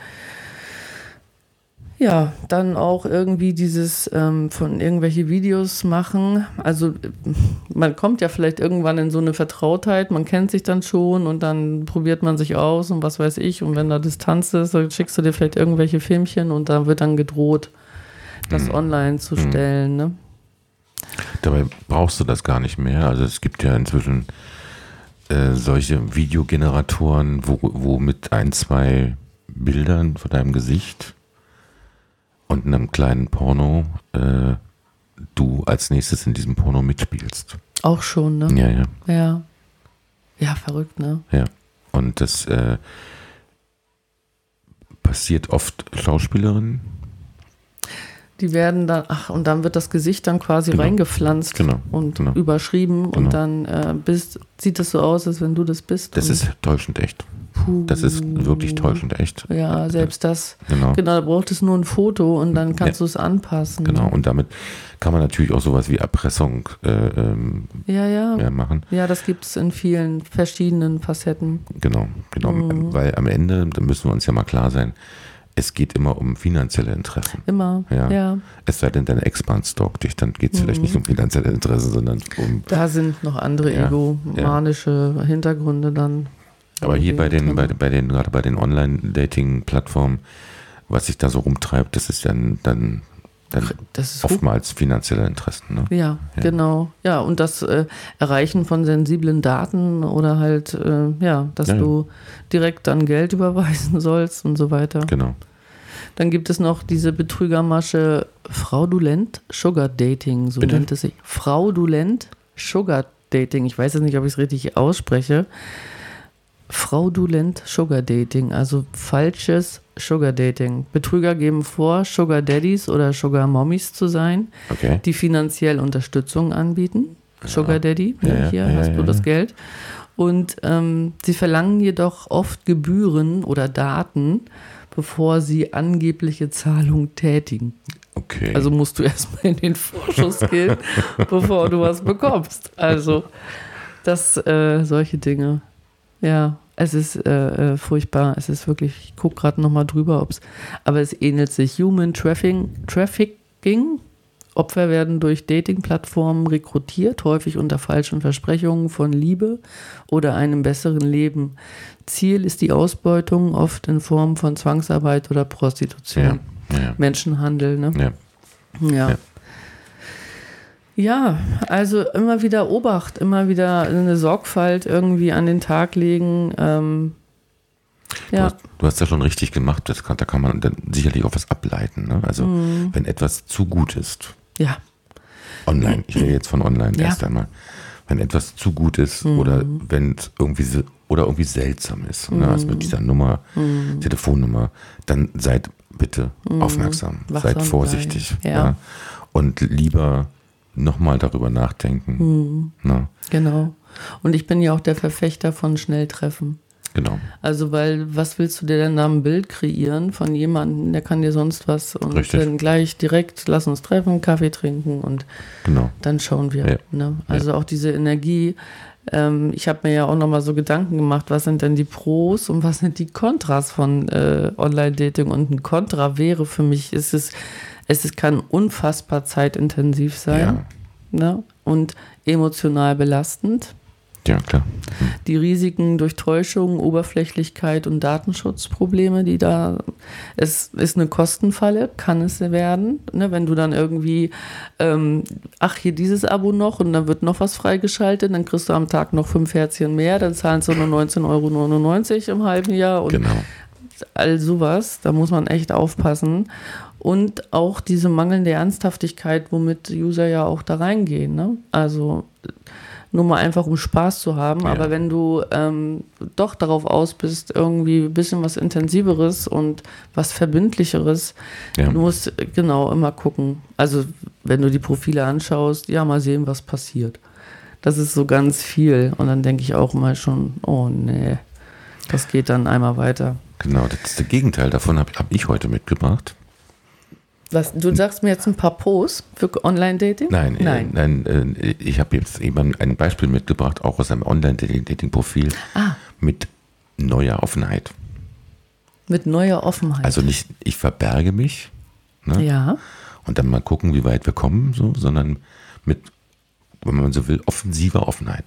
dann auch irgendwie dieses von irgendwelche Videos machen. Also man kommt ja vielleicht irgendwann in so eine Vertrautheit, man kennt sich dann schon und dann probiert man sich aus und was weiß ich. Und wenn da Distanz ist, dann schickst du dir vielleicht irgendwelche Filmchen und da wird dann gedroht, das online zu stellen. Ne? Dabei brauchst du das gar nicht mehr. Also es gibt ja inzwischen solche Videogeneratoren, wo mit 1, 2 Bildern von deinem Gesicht und einem kleinen Porno du als nächstes in diesem Porno mitspielst. Auch schon, ne? Ja. Ja, verrückt, ne? Ja. Und das passiert oft Schauspielerinnen. Die werden dann, und dann wird das Gesicht dann quasi reingepflanzt und überschrieben und dann sieht es so aus, als wenn du das bist. Das ist täuschend echt. Das ist wirklich täuschend echt. Ja, selbst das. Genau, da braucht es nur ein Foto und dann kannst du es anpassen. Genau, und damit kann man natürlich auch sowas wie Erpressung machen. Ja, das gibt es in vielen verschiedenen Facetten. Genau. Weil am Ende, da müssen wir uns ja mal klar sein, es geht immer um finanzielle Interessen. Immer, ja. Es sei denn, dein Ex-Bahn stalkt dich, dann geht es vielleicht nicht um finanzielle Interessen, sondern um... Da sind noch andere egomanische Hintergründe dann. Aber hier gerade bei den Online-Dating-Plattformen, was sich da so rumtreibt, das ist dann das ist oftmals finanzielle Interessen. Ne? Ja, genau. Ja, und das Erreichen von sensiblen Daten oder halt, dass du direkt dann Geld überweisen sollst und so weiter. Genau. Dann gibt es noch diese Betrügermasche Fraudulent Sugar Dating, so nennt es sich. Fraudulent Sugar Dating. Ich weiß jetzt nicht, ob ich es richtig ausspreche. Fraudulent Sugar Dating, also falsches Sugar Dating. Betrüger geben vor, Sugar Daddies oder Sugar Mommies zu sein, die finanziell Unterstützung anbieten. Sugar Daddy, hier hast du das Geld. Und sie verlangen jedoch oft Gebühren oder Daten, bevor sie angebliche Zahlungen tätigen. Okay. Also musst du erstmal in den Vorschuss gehen, bevor du was bekommst. Also solche Dinge. Ja, es ist furchtbar. Es ist wirklich, ich gucke gerade nochmal drüber, aber es ähnelt sich Human Trafficking Opfer werden durch Dating-Plattformen rekrutiert, häufig unter falschen Versprechungen von Liebe oder einem besseren Leben. Ziel ist die Ausbeutung, oft in Form von Zwangsarbeit oder Prostitution. Ja. Menschenhandel, ne? Ja. Ja, also immer wieder Obacht, immer wieder eine Sorgfalt irgendwie an den Tag legen. Du hast ja schon richtig gemacht, da kann man dann sicherlich auch was ableiten. Ne? Also wenn etwas zu gut ist, Ja. online, ich rede jetzt von online erst einmal, wenn etwas zu gut ist oder wenn es irgendwie seltsam ist, ne? Also mit dieser Nummer, Telefonnummer, dann seid bitte aufmerksam, Wachsam seid vorsichtig. bleiben. Ja. Und lieber nochmal darüber nachdenken. Ne? Genau. Und ich bin ja auch der Verfechter von Schnelltreffen. Genau. Also, weil, was willst du dir denn da ein Bild kreieren von jemandem, der kann dir sonst was und Richtig. dann gleich direkt, lass uns treffen, Kaffee trinken und Genau. dann schauen wir. Ja. Ne? Also auch diese Energie. Ich habe mir ja auch nochmal so Gedanken gemacht, was sind denn die Pros und was sind die Kontras von Online-Dating, und ein Kontra wäre für mich, es kann unfassbar zeitintensiv sein, ne? Und emotional belastend. Ja, klar. Die Risiken durch Täuschung, Oberflächlichkeit und Datenschutzprobleme, es ist eine Kostenfalle, kann es werden, ne? Wenn du dann irgendwie, hier dieses Abo noch und dann wird noch was freigeschaltet, dann kriegst du am Tag noch 5 Herzchen mehr, dann zahlst du nur 19,99 € im halben Jahr und all sowas, da muss man echt aufpassen. Und auch diese mangelnde Ernsthaftigkeit, womit User ja auch da reingehen, ne? Also nur mal einfach, um Spaß zu haben. Ja. Aber wenn du doch darauf aus bist, irgendwie ein bisschen was Intensiveres und was Verbindlicheres, du musst genau immer gucken. Also wenn du die Profile anschaust, mal sehen, was passiert. Das ist so ganz viel. Und dann denke ich auch mal schon, oh nee, das geht dann einmal weiter. Genau, das ist das Gegenteil davon, hab ich heute mitgebracht. Du sagst mir jetzt ein paar Pros für Online-Dating? Nein. Ich habe jetzt eben ein Beispiel mitgebracht, auch aus einem Online-Dating-Profil mit neuer Offenheit. Mit neuer Offenheit. Also nicht, ich verberge mich, ne? Ja. Und dann mal gucken, wie weit wir kommen, so, sondern mit, wenn man so will, offensiver Offenheit.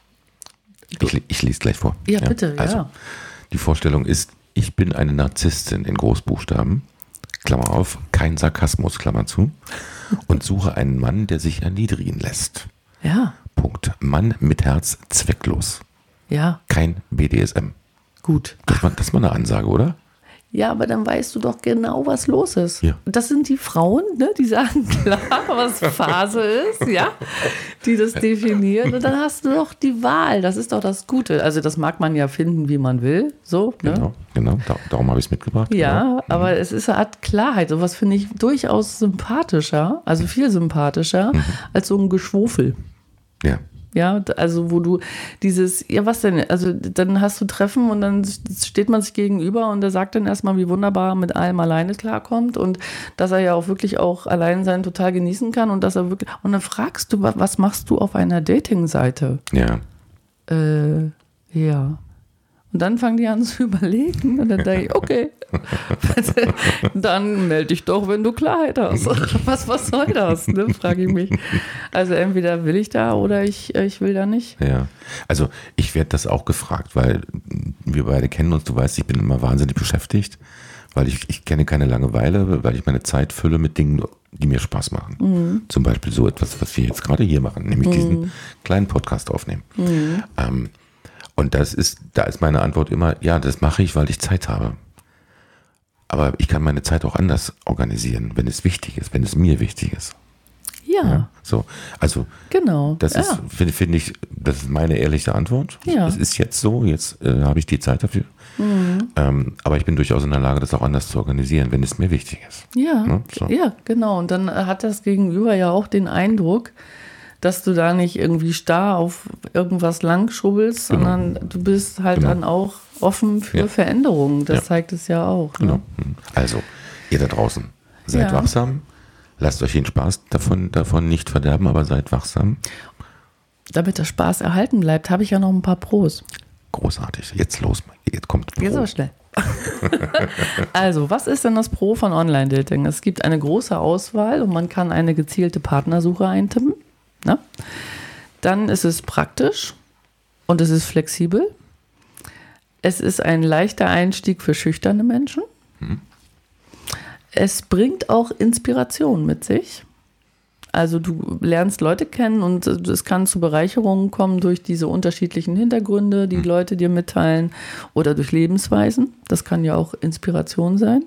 Ich lese gleich vor. Ja, bitte, Also, die Vorstellung ist, ich bin eine Narzisstin in Großbuchstaben, Klammer auf, kein Sarkasmus, Klammer zu, und suche einen Mann, der sich erniedrigen lässt. Ja. Punkt. Mann mit Herz, zwecklos. Ja. Kein BDSM. Gut. Das ist mal eine Ansage, oder? Ja, aber dann weißt du doch genau, was los ist. Ja. Das sind die Frauen, ne, die sagen klar, was Phase ist, ja, die das definieren. Und dann hast du doch die Wahl. Das ist doch das Gute. Also das mag man ja finden, wie man will. So, ne? Genau. Darum habe ich es mitgebracht. Ja, genau. aber es ist eine Art Klarheit. Sowas finde ich durchaus sympathischer, also viel sympathischer, als so ein Geschwofel. Ja. Ja, also wo du was denn? Also dann hast du Treffen und dann steht man sich gegenüber und der sagt dann erstmal, wie wunderbar er mit allem alleine klarkommt und dass er ja auch wirklich auch Alleinsein total genießen kann und dass er wirklich, und dann fragst du, was machst du auf einer Dating-Seite? Ja. Ja. Und dann fangen die an zu überlegen und dann denke ich, okay, dann melde dich doch, wenn du Klarheit hast. Was soll das, ne, frage ich mich. Also entweder will ich da oder ich will da nicht. Ja, also ich werde das auch gefragt, weil wir beide kennen uns, du weißt, ich bin immer wahnsinnig beschäftigt, weil ich kenne keine Langeweile, weil ich meine Zeit fülle mit Dingen, die mir Spaß machen. Zum Beispiel so etwas, was wir jetzt gerade hier machen, nämlich diesen kleinen Podcast aufnehmen. Und da ist meine Antwort immer, ja, das mache ich, weil ich Zeit habe. Aber ich kann meine Zeit auch anders organisieren, wenn es wichtig ist, wenn es mir wichtig ist. Ja. So, also genau. Das ist, finde ich, das ist meine ehrliche Antwort. Ja. Es ist jetzt so, jetzt habe ich die Zeit dafür. Aber ich bin durchaus in der Lage, das auch anders zu organisieren, wenn es mir wichtig ist. Ja, Ne? So. ja, genau. Und dann hat das Gegenüber ja auch den Eindruck, dass du da nicht irgendwie starr auf irgendwas langschubbelst, sondern du bist halt dann auch offen für Veränderungen. Das zeigt es ja auch. Ne? Genau. Also, ihr da draußen, seid wachsam. Lasst euch den Spaß davon nicht verderben, aber seid wachsam. Damit der Spaß erhalten bleibt, habe ich ja noch ein paar Pros. Großartig. Jetzt los. Jetzt kommt Pro. Geht so schnell. Also, was ist denn das Pro von Online-Dating? Es gibt eine große Auswahl und man kann eine gezielte Partnersuche eintippen. Ne? Dann ist es praktisch und es ist flexibel. Es ist ein leichter Einstieg für schüchterne Menschen. Es bringt auch Inspiration mit sich. Also du lernst Leute kennen und es kann zu Bereicherungen kommen durch diese unterschiedlichen Hintergründe, die Leute dir mitteilen oder durch Lebensweisen. Das kann ja auch Inspiration sein.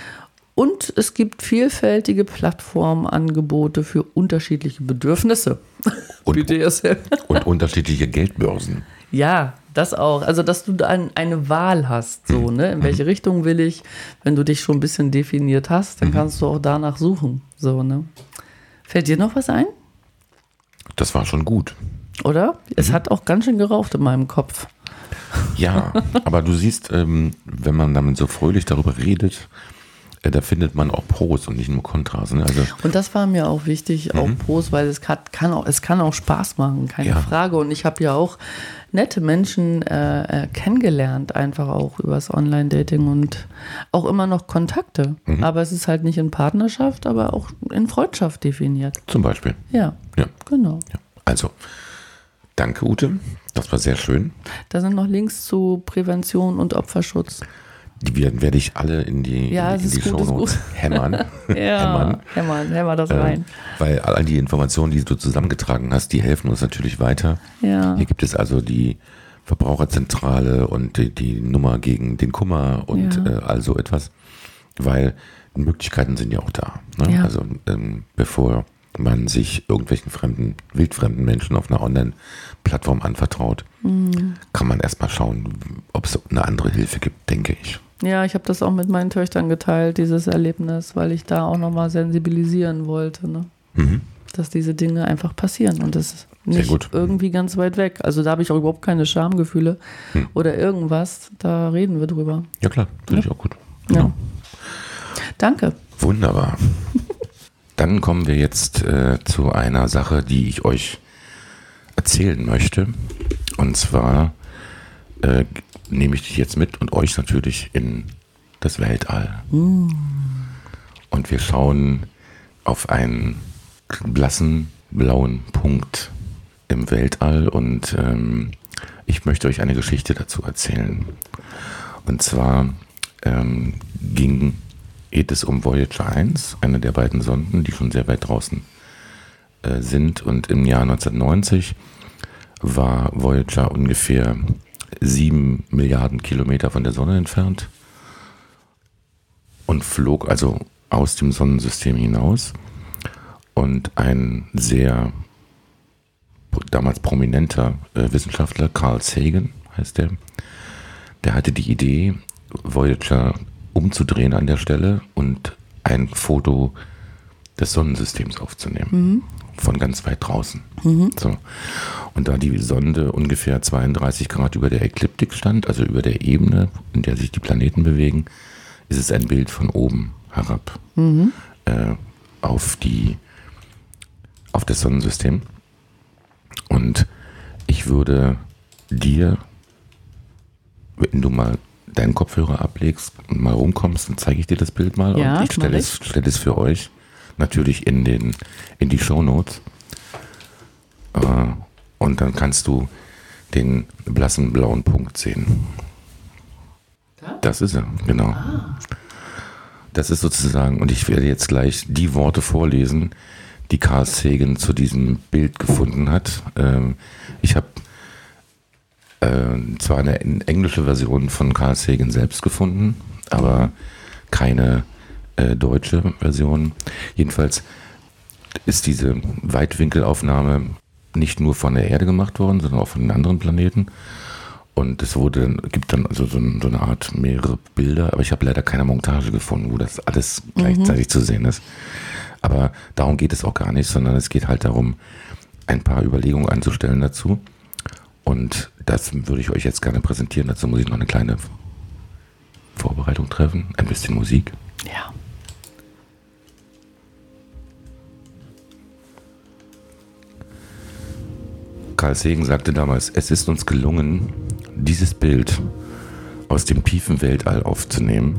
Und es gibt vielfältige Plattformangebote für unterschiedliche Bedürfnisse. Und BDSM. Und unterschiedliche Geldbörsen. Ja, das auch. Also, dass du dann eine Wahl hast, so, ne? In welche Richtung will ich? Wenn du dich schon ein bisschen definiert hast, dann kannst du auch danach suchen, so, ne? Fällt dir noch was ein? Das war schon gut. Oder? Es hat auch ganz schön geraucht in meinem Kopf. Ja, aber du siehst, wenn man damit so fröhlich darüber redet, da findet man auch Pros und nicht nur Kontras. Ne? Also, Und das war mir auch wichtig, auch Pros, weil es kann auch Spaß machen, keine Frage. Und ich habe ja auch nette Menschen kennengelernt, einfach auch übers Online-Dating und auch immer noch Kontakte. Aber es ist halt nicht in Partnerschaft, aber auch in Freundschaft definiert. zum Beispiel. Ja, Ja. genau. Ja. Also, danke Ute, das war sehr schön. Da sind noch Links zu Prävention und Opferschutz. Die werde ich alle in die, Ja, in es die ist gut, Shownotes ist hämmern. Ja, hämmer das rein. Weil all die Informationen, die du zusammengetragen hast, die helfen uns natürlich weiter. Ja. Hier gibt es also die Verbraucherzentrale und die Nummer gegen den Kummer und all so etwas. Weil Möglichkeiten sind ja auch da. Ne? Ja. Also bevor man sich irgendwelchen wildfremden Menschen auf einer Online-Plattform anvertraut, kann man erstmal schauen, ob es eine andere Hilfe gibt, denke ich. Ja, ich habe das auch mit meinen Töchtern geteilt, dieses Erlebnis, weil ich da auch nochmal sensibilisieren wollte, ne? Dass diese Dinge einfach passieren und das ist Sehr nicht gut. irgendwie ganz weit weg. Also da habe ich auch überhaupt keine Schamgefühle oder irgendwas, da reden wir drüber. Ja klar, finde ich auch gut. Ja. Danke. Wunderbar. Dann kommen wir jetzt zu einer Sache, die ich euch erzählen möchte. Und zwar nehme ich dich jetzt mit und euch natürlich in das Weltall. Und wir schauen auf einen blassen blauen Punkt im Weltall und ich möchte euch eine Geschichte dazu erzählen. Und zwar geht es um Voyager 1, eine der beiden Sonden, die schon sehr weit draußen sind. Und im Jahr 1990 war Voyager ungefähr 7 Milliarden Kilometer von der Sonne entfernt und flog also aus dem Sonnensystem hinaus. Und ein sehr damals prominenter Wissenschaftler, Carl Sagan heißt der hatte die Idee, Voyager umzudrehen an der Stelle und ein Foto des Sonnensystems aufzunehmen. Von ganz weit draußen. So. Und da die Sonde ungefähr 32 Grad über der Ekliptik stand, also über der Ebene, in der sich die Planeten bewegen, ist es ein Bild von oben herab auf das Sonnensystem. Und ich würde dir, wenn du mal deinen Kopfhörer ablegst und mal rumkommst, dann zeige ich dir das Bild mal. Ja, und ich stelle es für euch natürlich in die Shownotes. Und dann kannst du den blassen blauen Punkt sehen. Das ist er, genau. Das ist sozusagen, und ich werde jetzt gleich die Worte vorlesen, die Carl Sagan zu diesem Bild gefunden hat. Ich habe zwar eine englische Version von Carl Sagan selbst gefunden, aber keine deutsche Version. Jedenfalls ist diese Weitwinkelaufnahme nicht nur von der Erde gemacht worden, sondern auch von den anderen Planeten. Und es gibt dann also so eine Art mehrere Bilder, aber ich habe leider keine Montage gefunden, wo das alles gleichzeitig zu sehen ist. Aber darum geht es auch gar nicht, sondern es geht halt darum, ein paar Überlegungen anzustellen dazu. Und das würde ich euch jetzt gerne präsentieren. Dazu muss ich noch eine kleine Vorbereitung treffen, ein bisschen Musik. Ja. Carl Sagan sagte damals, es ist uns gelungen, dieses Bild aus dem tiefen Weltall aufzunehmen.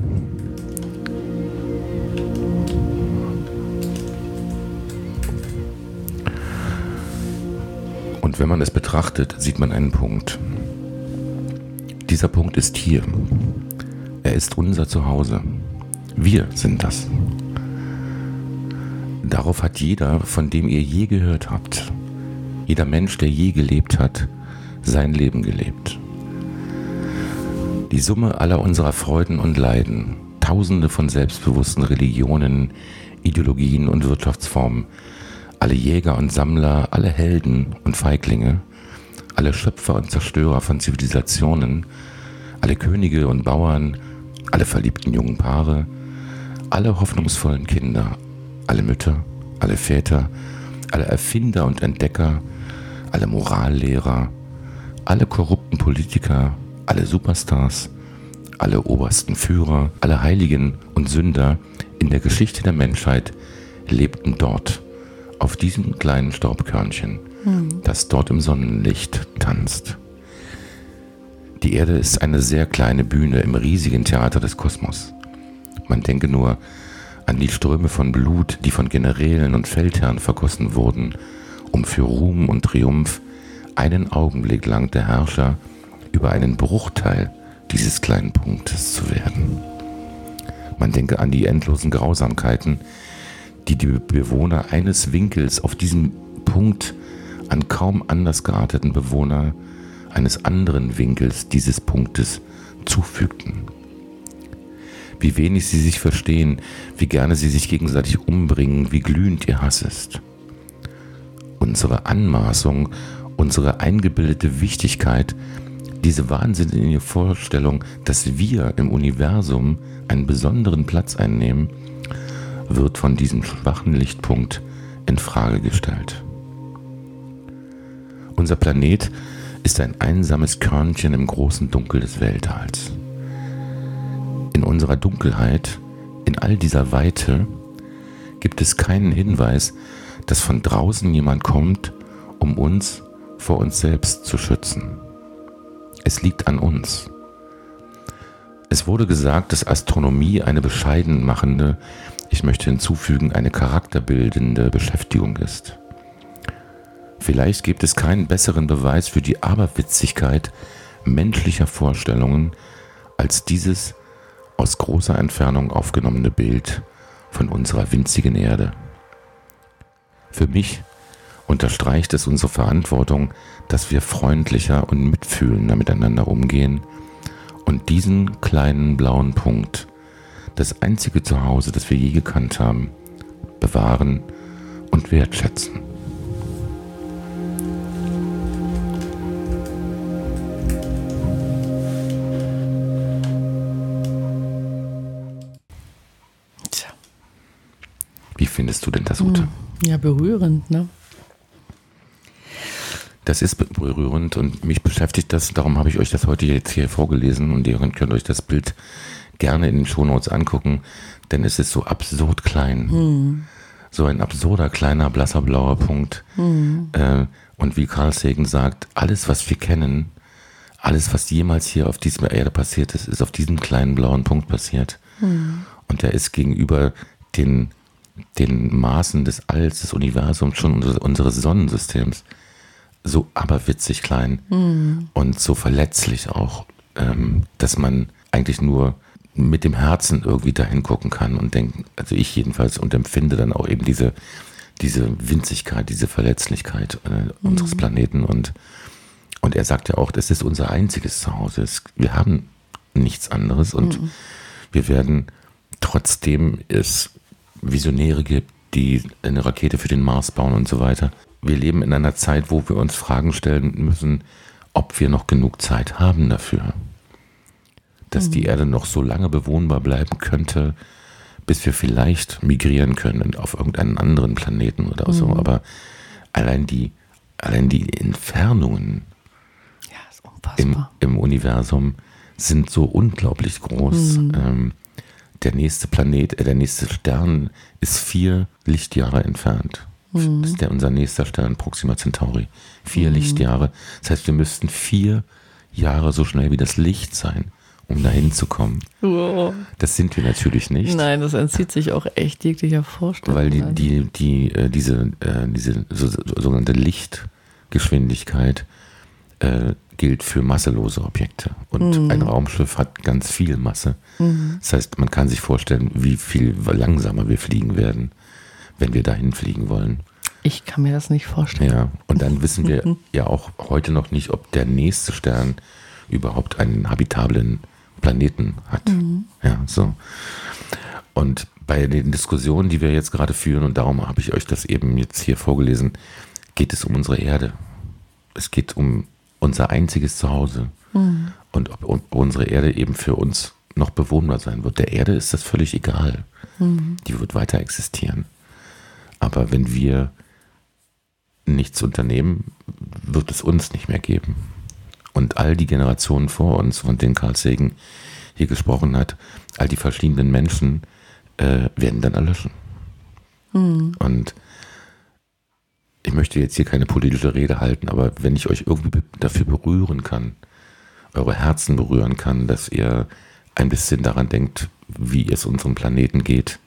Und wenn man es betrachtet, sieht man einen Punkt. Dieser Punkt ist hier. Er ist unser Zuhause. Wir sind das. Darauf hat jeder, von dem ihr je gehört habt, jeder Mensch, der je gelebt hat, sein Leben gelebt. Die Summe aller unserer Freuden und Leiden, Tausende von selbstbewussten Religionen, Ideologien und Wirtschaftsformen, alle Jäger und Sammler, alle Helden und Feiglinge, alle Schöpfer und Zerstörer von Zivilisationen, alle Könige und Bauern, alle verliebten jungen Paare, alle hoffnungsvollen Kinder, alle Mütter, alle Väter, alle Erfinder und Entdecker, alle Morallehrer, alle korrupten Politiker, alle Superstars, alle obersten Führer, alle Heiligen und Sünder in der Geschichte der Menschheit lebten dort, auf diesem kleinen Staubkörnchen, das dort im Sonnenlicht tanzt. Die Erde ist eine sehr kleine Bühne im riesigen Theater des Kosmos. Man denke nur an die Ströme von Blut, die von Generälen und Feldherren vergossen wurden, um für Ruhm und Triumph einen Augenblick lang der Herrscher über einen Bruchteil dieses kleinen Punktes zu werden. Man denke an die endlosen Grausamkeiten, die die Bewohner eines Winkels auf diesem Punkt an kaum anders gearteten Bewohner eines anderen Winkels dieses Punktes zufügten. Wie wenig sie sich verstehen, wie gerne sie sich gegenseitig umbringen, wie glühend ihr Hass ist. Unsere Anmaßung, unsere eingebildete Wichtigkeit, diese wahnsinnige Vorstellung, dass wir im Universum einen besonderen Platz einnehmen, wird von diesem schwachen Lichtpunkt in Frage gestellt. Unser Planet ist ein einsames Körnchen im großen Dunkel des Weltalls. In unserer Dunkelheit, in all dieser Weite, gibt es keinen Hinweis, dass von draußen jemand kommt, um uns vor uns selbst zu schützen. Es liegt an uns. Es wurde gesagt, dass Astronomie eine bescheiden machende, ich möchte hinzufügen, eine charakterbildende Beschäftigung ist. Vielleicht gibt es keinen besseren Beweis für die Aberwitzigkeit menschlicher Vorstellungen als dieses aus großer Entfernung aufgenommene Bild von unserer winzigen Erde. Für mich unterstreicht es unsere Verantwortung, dass wir freundlicher und mitfühlender miteinander umgehen und diesen kleinen blauen Punkt, das einzige Zuhause, das wir je gekannt haben, bewahren und wertschätzen. Wie findest du denn das, Ute? Ja, berührend, ne? Das ist berührend und mich beschäftigt das, darum habe ich euch das heute jetzt hier vorgelesen und ihr könnt euch das Bild gerne in den Shownotes angucken, denn es ist so absurd klein. So ein absurder, kleiner, blasser, blauer Punkt. Und wie Carl Sagan sagt, alles, was wir kennen, alles, was jemals hier auf dieser Erde passiert ist, ist auf diesem kleinen blauen Punkt passiert. Und der ist gegenüber den Maßen des Alls, des Universums, schon unseres Sonnensystems, so aberwitzig klein und so verletzlich auch, dass man eigentlich nur mit dem Herzen irgendwie dahin gucken kann und denken, also ich jedenfalls, und empfinde dann auch eben diese Winzigkeit, diese Verletzlichkeit unseres Planeten und er sagt ja auch, das ist unser einziges Zuhause. Wir haben nichts anderes und wir werden, trotzdem es Visionäre gibt, die eine Rakete für den Mars bauen und so weiter. Wir leben in einer Zeit, wo wir uns Fragen stellen müssen, ob wir noch genug Zeit haben dafür. Dass die Erde noch so lange bewohnbar bleiben könnte, bis wir vielleicht migrieren können auf irgendeinen anderen Planeten oder so. Aber allein die Entfernungen ist unfassbar. im Universum sind so unglaublich groß. Der nächste Planet, der nächste Stern ist 4 Lichtjahre entfernt. Das ist unser nächster Stern, Proxima Centauri. 4 Lichtjahre. Das heißt, wir müssten 4 Jahre so schnell wie das Licht sein, um dahin zu kommen. Wow. Das sind wir natürlich nicht. Nein, das entzieht sich auch echt jeglicher Vorstellung. Weil diese sogenannte Lichtgeschwindigkeit gilt für masselose Objekte. Und ein Raumschiff hat ganz viel Masse. Das heißt, man kann sich vorstellen, wie viel langsamer wir fliegen werden, wenn wir dahin fliegen wollen. Ich kann mir das nicht vorstellen. Ja, und dann wissen wir ja auch heute noch nicht, ob der nächste Stern überhaupt einen habitablen Planeten hat. Ja, so. Und bei den Diskussionen, die wir jetzt gerade führen, und darum habe ich euch das eben jetzt hier vorgelesen, geht es um unsere Erde. Es geht um unser einziges Zuhause. Und ob unsere Erde eben für uns noch bewohnbar sein wird. Der Erde ist das völlig egal. Die wird weiter existieren. Aber wenn wir nichts unternehmen, wird es uns nicht mehr geben. Und all die Generationen vor uns, von denen Carl Sagan hier gesprochen hat, all die verschiedenen Menschen werden dann erlöschen. Und ich möchte jetzt hier keine politische Rede halten, aber wenn ich euch irgendwie dafür berühren kann, eure Herzen berühren kann, dass ihr ein bisschen daran denkt, wie es unserem Planeten geht,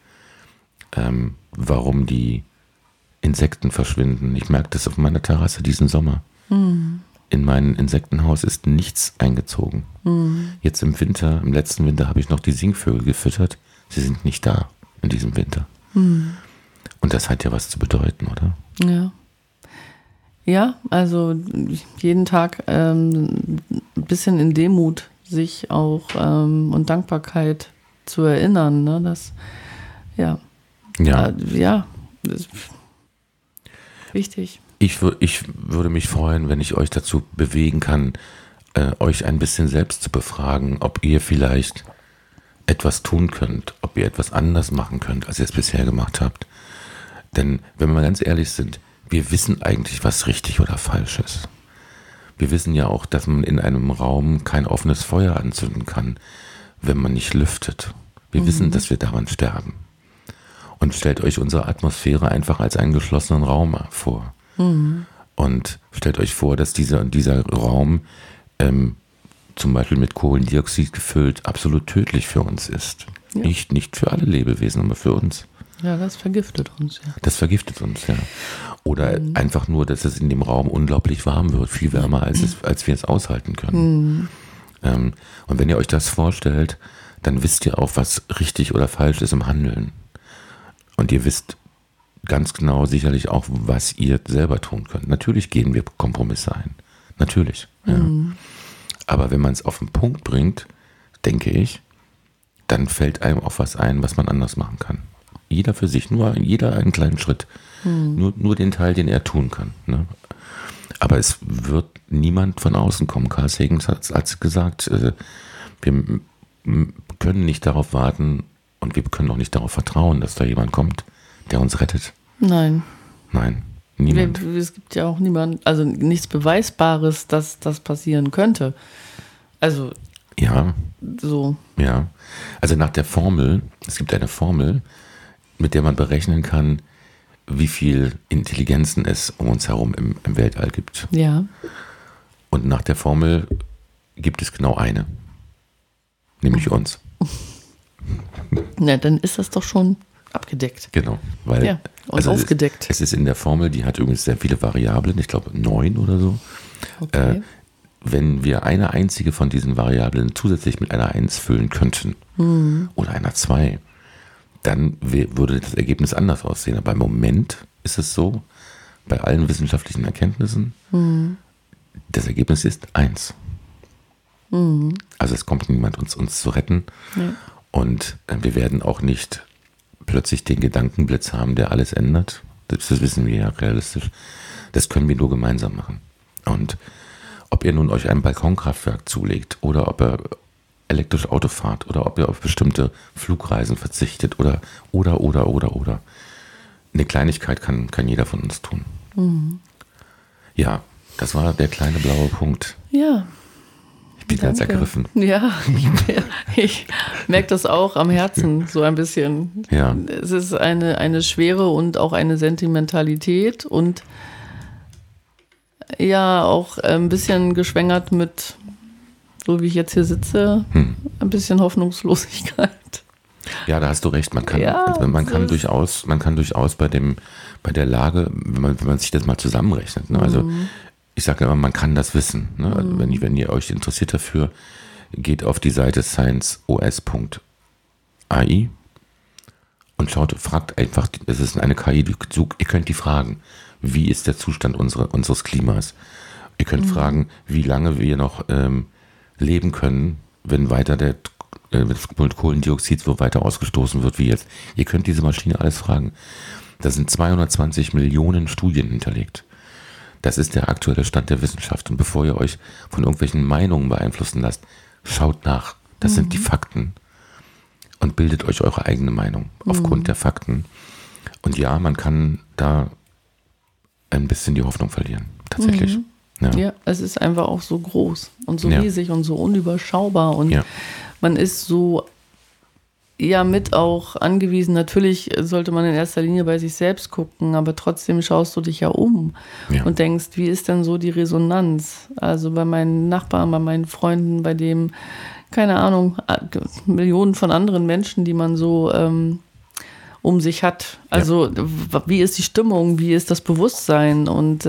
warum die Insekten verschwinden. Ich merke das auf meiner Terrasse diesen Sommer. In mein Insektenhaus ist nichts eingezogen. Jetzt im letzten Winter habe ich noch die Singvögel gefüttert. Sie sind nicht da in diesem Winter. Und das hat ja was zu bedeuten, oder? Ja. Ja, also jeden Tag ein bisschen in Demut sich auch und Dankbarkeit zu erinnern. Ne? Das, ja, das ist wichtig. Ich würde mich freuen, wenn ich euch dazu bewegen kann, euch ein bisschen selbst zu befragen, ob ihr vielleicht etwas tun könnt, ob ihr etwas anders machen könnt, als ihr es bisher gemacht habt. Denn wenn wir mal ganz ehrlich sind, wir wissen eigentlich, was richtig oder falsch ist. Wir wissen ja auch, dass man in einem Raum kein offenes Feuer anzünden kann, wenn man nicht lüftet. Wir wissen, dass wir daran sterben. Und stellt euch unsere Atmosphäre einfach als einen geschlossenen Raum vor. Und stellt euch vor, dass dieser Raum zum Beispiel mit Kohlendioxid gefüllt absolut tödlich für uns ist. Ja. Nicht für alle Lebewesen, aber für uns. Ja, das vergiftet uns, ja. Das vergiftet uns, ja. Oder einfach nur, dass es in dem Raum unglaublich warm wird, viel wärmer, als wir es aushalten können. Und wenn ihr euch das vorstellt, dann wisst ihr auch, was richtig oder falsch ist im Handeln. Und ihr wisst ganz genau sicherlich auch, was ihr selber tun könnt. Natürlich gehen wir Kompromisse ein. Natürlich. Ja. Aber wenn man es auf den Punkt bringt, denke ich, dann fällt einem auch was ein, was man anders machen kann. Jeder für sich, jeder einen kleinen Schritt. Nur den Teil, den er tun kann. Ne? Aber es wird niemand von außen kommen. Carl Sagan hat gesagt, wir können nicht darauf warten und wir können auch nicht darauf vertrauen, dass da jemand kommt, der uns rettet. Nein, niemand. Es gibt ja auch niemand, also nichts Beweisbares, dass das passieren könnte. Also ja, so. Ja, also nach der Formel, es gibt eine Formel, mit der man berechnen kann, wie viel Intelligenzen es um uns herum im Weltall gibt. Ja. Und nach der Formel gibt es genau eine, nämlich uns. Na, dann ist das doch schon abgedeckt. Genau, weil aufgedeckt. Es ist in der Formel, die hat übrigens sehr viele Variablen, ich glaube 9 oder so. Okay. Wenn wir eine einzige von diesen Variablen zusätzlich mit einer 1 füllen könnten oder einer 2, dann würde das Ergebnis anders aussehen. Aber im Moment ist es so, bei allen wissenschaftlichen Erkenntnissen, das Ergebnis ist 1. Also es kommt niemand, uns zu retten. Ja. Und wir werden auch nicht plötzlich den Gedankenblitz haben, der alles ändert. Das wissen wir ja realistisch. Das können wir nur gemeinsam machen. Und ob ihr nun euch ein Balkonkraftwerk zulegt oder ob ihr elektrisch Auto fahrt oder ob ihr auf bestimmte Flugreisen verzichtet oder. Eine Kleinigkeit kann jeder von uns tun. Ja, das war der kleine blaue Punkt. Ja. Ich bin ganz ergriffen. Ja, ich merke das auch am Herzen so ein bisschen. Ja. Es ist eine Schwere und auch eine Sentimentalität und ja, auch ein bisschen geschwängert mit so wie ich jetzt hier sitze, ein bisschen Hoffnungslosigkeit. Ja, da hast du recht. Man kann, Ja, man kann durchaus bei der Lage, wenn man sich das mal zusammenrechnet. Ne? Also ich sage immer, man kann das wissen. Ne? Also wenn ihr euch interessiert dafür, geht auf die Seite scienceos.ai und fragt einfach, es ist eine KI, ihr könnt die fragen, wie ist der Zustand unseres Klimas? Ihr könnt fragen, wie lange wir noch leben können, wenn weiter das Kohlendioxid so weiter ausgestoßen wird wie jetzt. Ihr könnt diese Maschine alles fragen. Da sind 220 Millionen Studien hinterlegt. Das ist der aktuelle Stand der Wissenschaft. Und bevor ihr euch von irgendwelchen Meinungen beeinflussen lasst, schaut nach. Das sind die Fakten. Und bildet euch eure eigene Meinung aufgrund der Fakten. Und ja, man kann da ein bisschen die Hoffnung verlieren. Tatsächlich. Ja, es ist einfach auch so groß und so riesig und so unüberschaubar. Und man ist so mit auch angewiesen. Natürlich sollte man in erster Linie bei sich selbst gucken, aber trotzdem schaust du dich ja um und denkst, wie ist denn so die Resonanz? Also bei meinen Nachbarn, bei meinen Freunden, bei dem, keine Ahnung, Millionen von anderen Menschen, die man so um sich hat. Also wie ist die Stimmung, wie ist das Bewusstsein? Und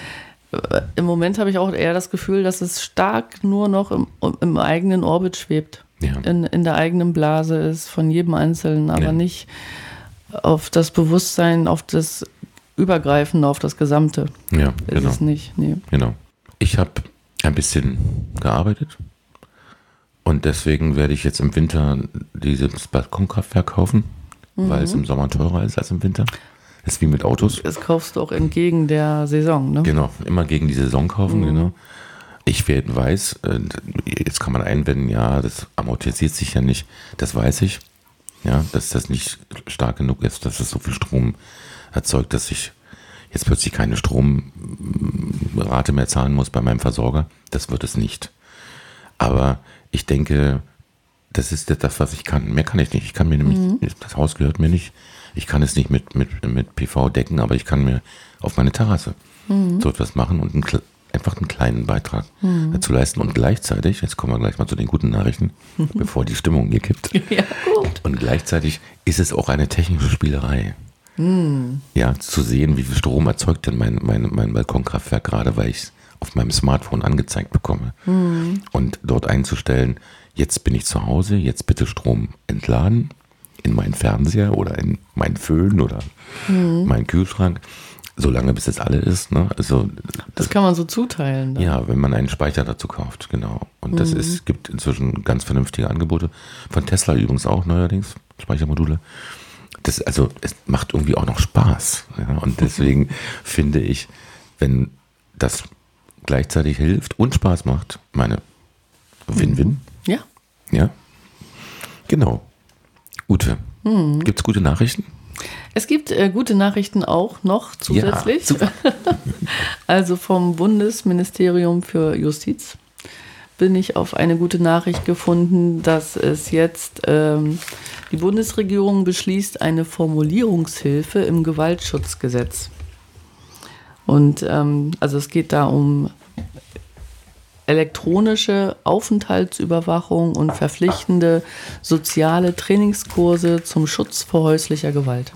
im Moment habe ich auch eher das Gefühl, dass es stark nur noch im eigenen Orbit schwebt. Ja. In der eigenen Blase ist von jedem Einzelnen, aber nicht auf das Bewusstsein, auf das Übergreifende, auf das Gesamte. Ja, ist es nicht. Nee. Genau. Ich habe ein bisschen gearbeitet und deswegen werde ich jetzt im Winter dieses Balkonkraftwerk kaufen, weil es im Sommer teurer ist als im Winter. Das ist wie mit Autos. Das kaufst du auch entgegen der Saison, ne? Genau, immer gegen die Saison kaufen, genau. Ich weiß, jetzt kann man einwenden, ja, das amortisiert sich ja nicht. Das weiß ich, ja, dass das nicht stark genug ist, dass es so viel Strom erzeugt, dass ich jetzt plötzlich keine Stromrate mehr zahlen muss bei meinem Versorger. Das wird es nicht. Aber ich denke, das ist das, was ich kann. Mehr kann ich nicht. Ich kann mir nämlich, das Haus gehört mir nicht. Ich kann es nicht mit PV decken, aber ich kann mir auf meine Terrasse so etwas machen und einfach einen kleinen Beitrag dazu leisten. Und gleichzeitig, jetzt kommen wir gleich mal zu den guten Nachrichten, bevor die Stimmung hier kippt. Ja, gut. Und gleichzeitig ist es auch eine technische Spielerei. Ja, zu sehen, wie viel Strom erzeugt denn mein Balkonkraftwerk gerade, weil ich es auf meinem Smartphone angezeigt bekomme. Und dort einzustellen, jetzt bin ich zu Hause, jetzt bitte Strom entladen in meinen Fernseher oder in meinen Föhn oder meinen Kühlschrank. Solange bis es alle ist, ne? Also das kann man so zuteilen. Dann. Ja, wenn man einen Speicher dazu kauft, genau. Und gibt inzwischen ganz vernünftige Angebote. Von Tesla übrigens auch neuerdings, Speichermodule. Es macht irgendwie auch noch Spaß. Ja? Und deswegen finde ich, wenn das gleichzeitig hilft und Spaß macht, Win-Win. Ja. Ja. Genau. Ute, gibt's gute Nachrichten? Es gibt gute Nachrichten auch noch zusätzlich. Ja, also vom Bundesministerium für Justiz bin ich auf eine gute Nachricht gefunden, dass es jetzt die Bundesregierung beschließt eine Formulierungshilfe im Gewaltschutzgesetz. Und also es geht da um elektronische Aufenthaltsüberwachung und verpflichtende soziale Trainingskurse zum Schutz vor häuslicher Gewalt.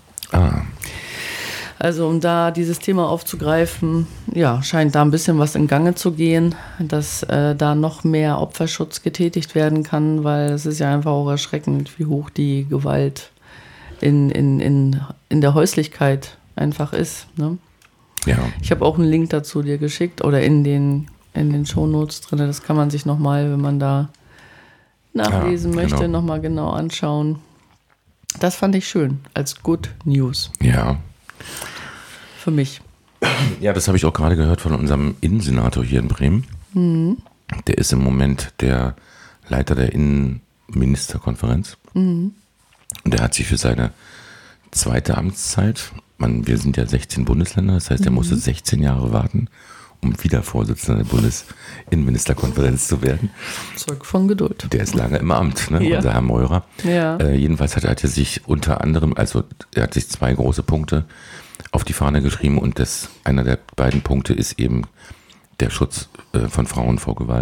Also um da dieses Thema aufzugreifen, ja, scheint da ein bisschen was in Gange zu gehen, dass da noch mehr Opferschutz getätigt werden kann, weil es ist ja einfach auch erschreckend, wie hoch die Gewalt in der Häuslichkeit einfach ist. Ne? Ja. Ich habe auch einen Link dazu dir geschickt oder in den Shownotes drin. Das kann man sich nochmal, wenn man da nachlesen möchte, nochmal genau anschauen. Das fand ich schön, als Good News. Ja. Für mich. Ja, das habe ich auch gerade gehört von unserem Innensenator hier in Bremen. Der ist im Moment der Leiter der Innenministerkonferenz. Und der hat sich für seine zweite Amtszeit, wir sind ja 16 Bundesländer, das heißt, er musste 16 Jahre warten, um wieder Vorsitzender der Bundesinnenministerkonferenz zu werden. Zeug von Geduld. Der ist lange im Amt, ne? Unser Herr Meurer. Ja. Jedenfalls hat er sich unter anderem, er hat sich 2 große Punkte auf die Fahne geschrieben und einer der beiden Punkte ist eben der Schutz von Frauen vor Gewalt.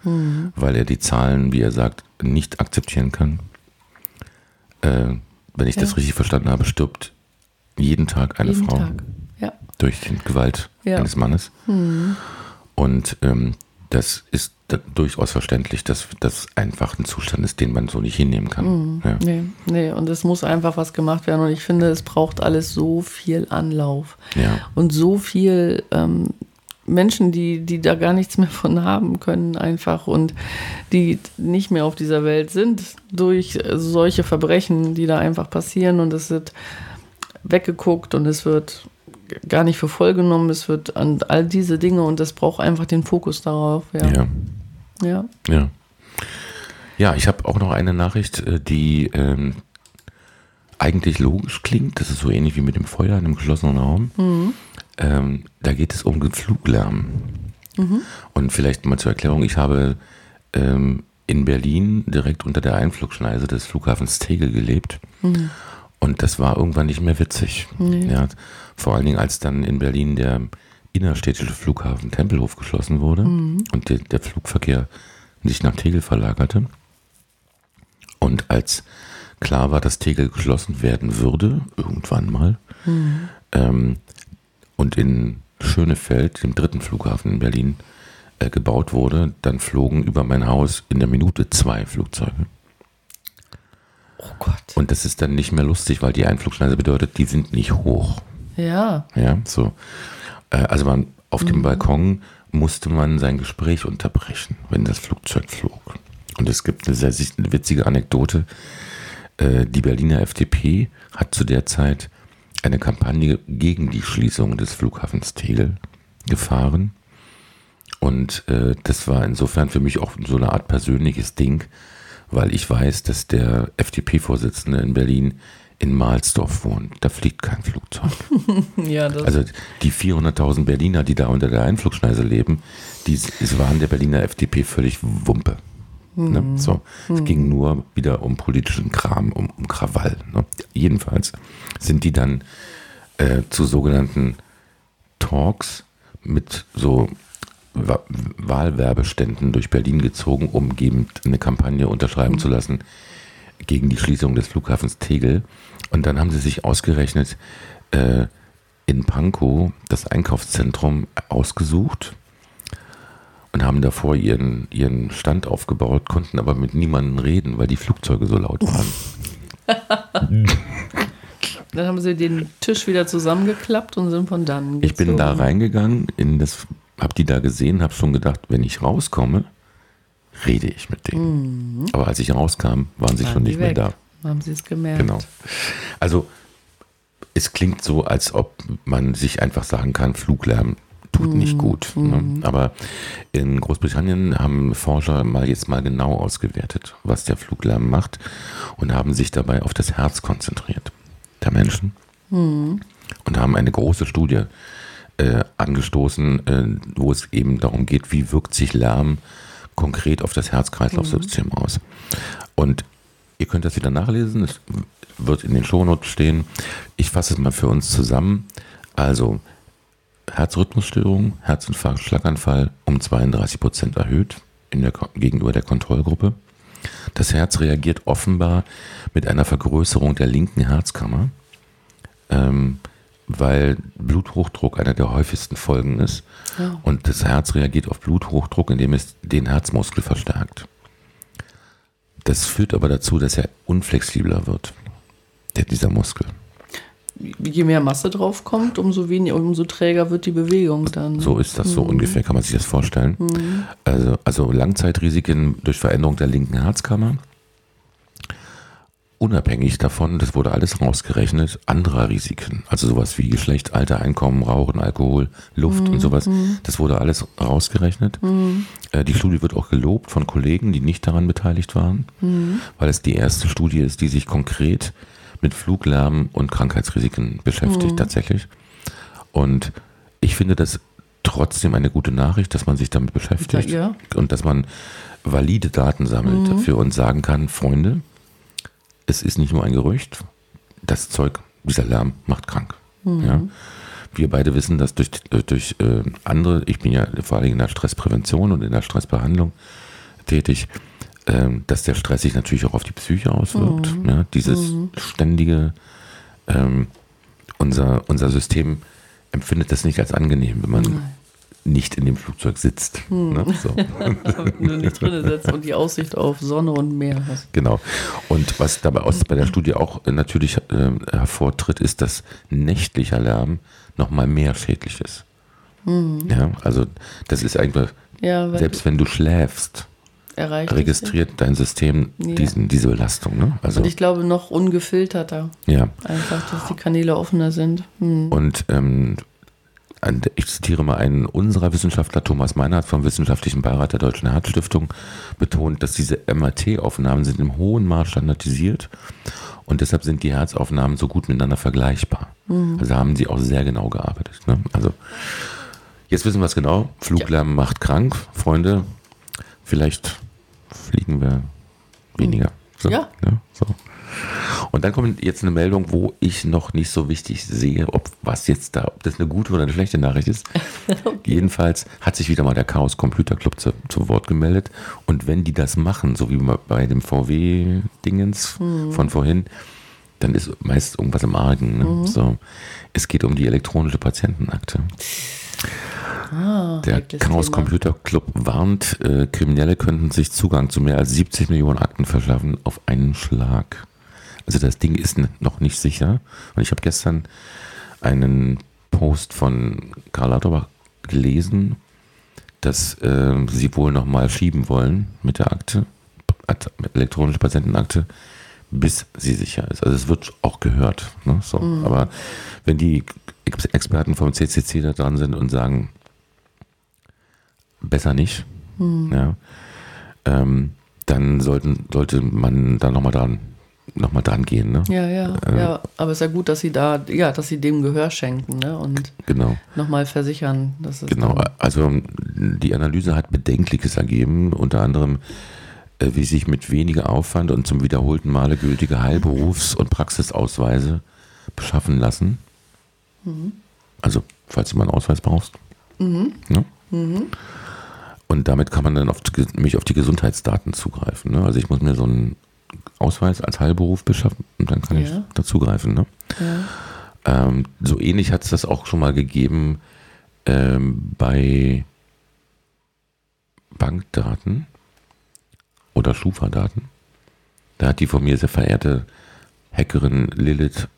weil er die Zahlen, wie er sagt, nicht akzeptieren kann. Wenn ich das richtig verstanden habe, stirbt jeden Tag eine Frau durch die Gewalt eines Mannes. Und das ist durchaus verständlich, dass das einfach ein Zustand ist, den man so nicht hinnehmen kann. Nee, und es muss einfach was gemacht werden. Und ich finde, es braucht alles so viel Anlauf. Und so viel Menschen, die da gar nichts mehr von haben können einfach und die nicht mehr auf dieser Welt sind durch solche Verbrechen, die da einfach passieren. Und es wird weggeguckt und es wird gar nicht für voll genommen, es wird an all diese Dinge und das braucht einfach den Fokus darauf. Ja, ich habe auch noch eine Nachricht, die eigentlich logisch klingt. Das ist so ähnlich wie mit dem Feuer in einem geschlossenen Raum. Da geht es um Fluglärm. Und vielleicht mal zur Erklärung, ich habe in Berlin direkt unter der Einflugschneise des Flughafens Tegel gelebt. Und das war irgendwann nicht mehr witzig. Ja, vor allen Dingen, als dann in Berlin der innerstädtische Flughafen Tempelhof geschlossen wurde und der Flugverkehr sich nach Tegel verlagerte. Und als klar war, dass Tegel geschlossen werden würde, irgendwann mal, und in Schönefeld, dem dritten Flughafen in Berlin, gebaut wurde, dann flogen über mein Haus in der Minute 2 Flugzeuge. Oh Gott. Und das ist dann nicht mehr lustig, weil die Einflugschneise bedeutet, die sind nicht hoch. Ja, so. Also auf dem Balkon musste man sein Gespräch unterbrechen, wenn das Flugzeug flog. Und es gibt eine sehr witzige Anekdote. Die Berliner FDP hat zu der Zeit eine Kampagne gegen die Schließung des Flughafens Tegel gefahren. Und das war insofern für mich auch so eine Art persönliches Ding, weil ich weiß, dass der FDP-Vorsitzende in Berlin in Mahlsdorf wohnt. Da fliegt kein Flugzeug. Also die 400.000 Berliner, die da unter der Einflugschneise leben, es waren der Berliner FDP völlig Wumpe. Ne? So, es ging nur wieder um politischen Kram, um Krawall. Ne? Jedenfalls sind die dann zu sogenannten Talks mit so Wahlwerbeständen durch Berlin gezogen, um eben eine Kampagne unterschreiben zu lassen gegen die Schließung des Flughafens Tegel. Und dann haben sie sich ausgerechnet in Pankow das Einkaufszentrum ausgesucht und haben davor ihren Stand aufgebaut, konnten aber mit niemandem reden, weil die Flugzeuge so laut waren. Dann haben sie den Tisch wieder zusammengeklappt und sind von dann gezogen. Ich bin da reingegangen, hab die da gesehen, hab schon gedacht, wenn ich rauskomme, rede ich mit denen. Aber als ich rauskam, waren sie schon nicht mehr da. Haben sie es gemerkt. Genau. Also es klingt so, als ob man sich einfach sagen kann, Fluglärm tut nicht gut. Ne? Aber in Großbritannien haben Forscher jetzt mal genau ausgewertet, was der Fluglärm macht und haben sich dabei auf das Herz konzentriert der Menschen und haben eine große Studie angestoßen, wo es eben darum geht, wie wirkt sich Lärm konkret auf das Herz-Kreislauf-System aus. Und ihr könnt das wieder nachlesen, es wird in den Shownotes stehen. Ich fasse es mal für uns zusammen. Also Herzrhythmusstörung, Herzinfarkt, Schlaganfall um 32% erhöht gegenüber der Kontrollgruppe. Das Herz reagiert offenbar mit einer Vergrößerung der linken Herzkammer, weil Bluthochdruck einer der häufigsten Folgen ist. Ja. Und das Herz reagiert auf Bluthochdruck, indem es den Herzmuskel verstärkt. Das führt aber dazu, dass er unflexibler wird, dieser Muskel. Je mehr Masse drauf kommt, umso träger wird die Bewegung dann. So ist das, so ungefähr kann man sich das vorstellen. Also Langzeitrisiken durch Veränderung der linken Herzkammer. Unabhängig davon, das wurde alles rausgerechnet, anderer Risiken, also sowas wie Geschlecht, Alter, Einkommen, Rauchen, Alkohol, Luft und sowas, das wurde alles rausgerechnet. Die Studie wird auch gelobt von Kollegen, die nicht daran beteiligt waren, weil es die erste Studie ist, die sich konkret mit Fluglärm und Krankheitsrisiken beschäftigt tatsächlich. Und ich finde das trotzdem eine gute Nachricht, dass man sich damit beschäftigt und dass man valide Daten sammelt dafür und sagen kann, Freunde, es ist nicht nur ein Gerücht, das Zeug, dieser Lärm macht krank. Ja? Wir beide wissen, dass durch andere, ich bin ja vor allem in der Stressprävention und in der Stressbehandlung, tätig, dass der Stress sich natürlich auch auf die Psyche auswirkt. Ja, dieses ständige, unser System empfindet das nicht als angenehm, wenn man nicht in dem Flugzeug sitzt. Ne? So. Wenn du nicht drin sitzt und die Aussicht auf Sonne und Meer hast. Genau. Und was dabei bei der Studie auch natürlich hervortritt, ist, dass nächtlicher Lärm nochmal mehr schädlich ist. Ja, also das ist eigentlich, selbst wenn du schläfst, registriert dein System diese Belastung. Ne? Also, und ich glaube noch ungefilterter. Ja. Einfach, dass die Kanäle offener sind. Und ich zitiere mal einen unserer Wissenschaftler, Thomas Meinhardt vom Wissenschaftlichen Beirat der Deutschen Herzstiftung, betont, dass diese MRT-Aufnahmen sind im hohen Maß standardisiert und deshalb sind die Herzaufnahmen so gut miteinander vergleichbar. Also haben sie auch sehr genau gearbeitet. Ne? Also jetzt wissen wir es genau. Fluglärm macht krank. Freunde, vielleicht fliegen wir weniger. So, ja. So. Und dann kommt jetzt eine Meldung, wo ich noch nicht so wichtig sehe, ob das eine gute oder eine schlechte Nachricht ist. Okay. Jedenfalls hat sich wieder mal der Chaos Computer Club zu Wort gemeldet. Und wenn die das machen, so wie bei dem VW-Dingens von vorhin, dann ist meist irgendwas im Argen. Ne? So. Es geht um die elektronische Patientenakte. Der Chaos Computer Club warnt, Kriminelle könnten sich Zugang zu mehr als 70 Millionen Akten verschaffen auf einen Schlag. Also das Ding ist noch nicht sicher. Und ich habe gestern einen Post von Karl Lauterbach gelesen, dass sie wohl nochmal schieben wollen mit der Akte, elektronische Patientenakte, bis sie sicher ist. Also es wird auch gehört. Ne? So. Aber wenn die Experten vom CCC da dran sind und sagen, besser nicht, ja, dann sollte man da nochmal dran gehen. Ne? Ja, aber es ist ja gut, dass sie dass sie dem Gehör schenken, ne? Und nochmal versichern, dass es also die Analyse hat Bedenkliches ergeben, unter anderem wie sich mit weniger Aufwand und zum wiederholten Male gültige Heilberufs- und Praxisausweise beschaffen lassen. Also falls du mal einen Ausweis brauchst. Ne? Und damit kann man dann auf die Gesundheitsdaten zugreifen. Ne? Also ich muss mir so einen Ausweis als Heilberuf beschaffen und dann kann ich dazugreifen. Ne? Ja. So ähnlich hat es das auch schon mal gegeben bei Bankdaten oder Schufa-Daten. Da hat die von mir sehr verehrte Hackerin Lilith,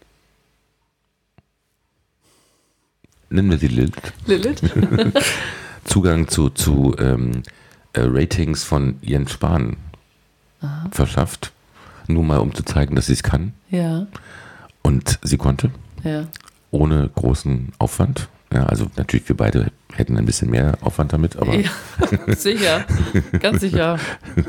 nennen wir sie Lilith? Zugang zu Ratings von Jens Spahn verschafft, nur mal um zu zeigen, dass sie es kann. Ja. Und sie konnte. Ja. Ohne großen Aufwand. Ja, also natürlich, wir beide hätten ein bisschen mehr Aufwand damit, aber. Ja, sicher, ganz sicher.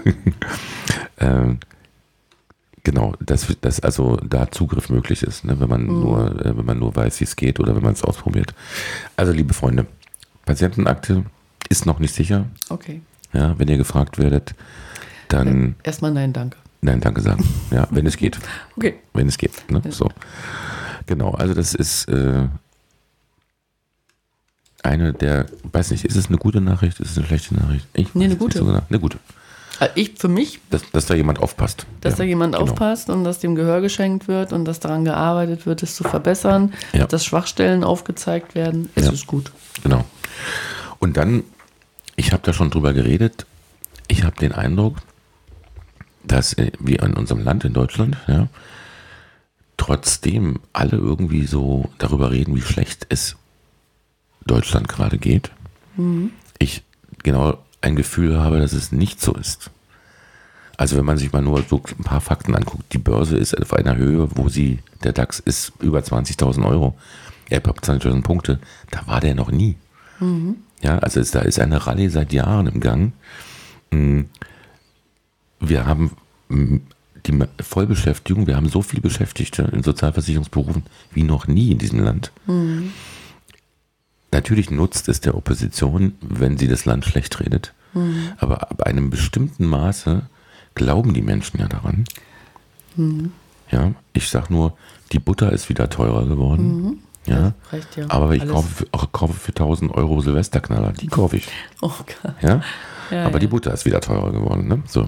Genau, dass also da Zugriff möglich ist, ne, wenn man nur weiß, wie es geht oder wenn man es ausprobiert. Also, liebe Freunde, Patientenakte ist noch nicht sicher. Okay. Ja, wenn ihr gefragt werdet, dann. Erstmal nein, danke. Nein, danke sagen. Ja, wenn es geht. Okay. Wenn es geht. Ne? So. Genau, also das ist eine der, weiß nicht, ist es eine gute Nachricht, ist es eine schlechte Nachricht? Eine gute. Eine gute. Für mich. Dass da jemand aufpasst. Dass da jemand aufpasst und dass dem Gehör geschenkt wird und dass daran gearbeitet wird, es zu verbessern, dass Schwachstellen aufgezeigt werden. Es ist gut. Genau. Und dann, ich habe da schon drüber geredet, ich habe den Eindruck, dass wir in unserem Land, in Deutschland, trotzdem alle irgendwie so darüber reden, wie schlecht es Deutschland gerade geht, ich genau ein Gefühl habe, dass es nicht so ist. Also wenn man sich mal nur so ein paar Fakten anguckt, die Börse ist auf einer Höhe, der DAX ist über 20.000 Euro, er hat 20.000 Punkte, da war der noch nie. Ja, also da ist eine Rallye seit Jahren im Gang. Wir haben die Vollbeschäftigung, wir haben so viele Beschäftigte in Sozialversicherungsberufen wie noch nie in diesem Land. Natürlich nutzt es der Opposition, wenn sie das Land schlecht redet. Aber ab einem bestimmten Maße glauben die Menschen ja daran. Ja, ich sag nur, die Butter ist wieder teurer geworden. Ja, reicht ja. Aber ich kaufe für 1.000 Euro Silvesterknaller, die kaufe ich. Oh Gott. Ja? aber die Butter ist wieder teurer geworden. Ne? So.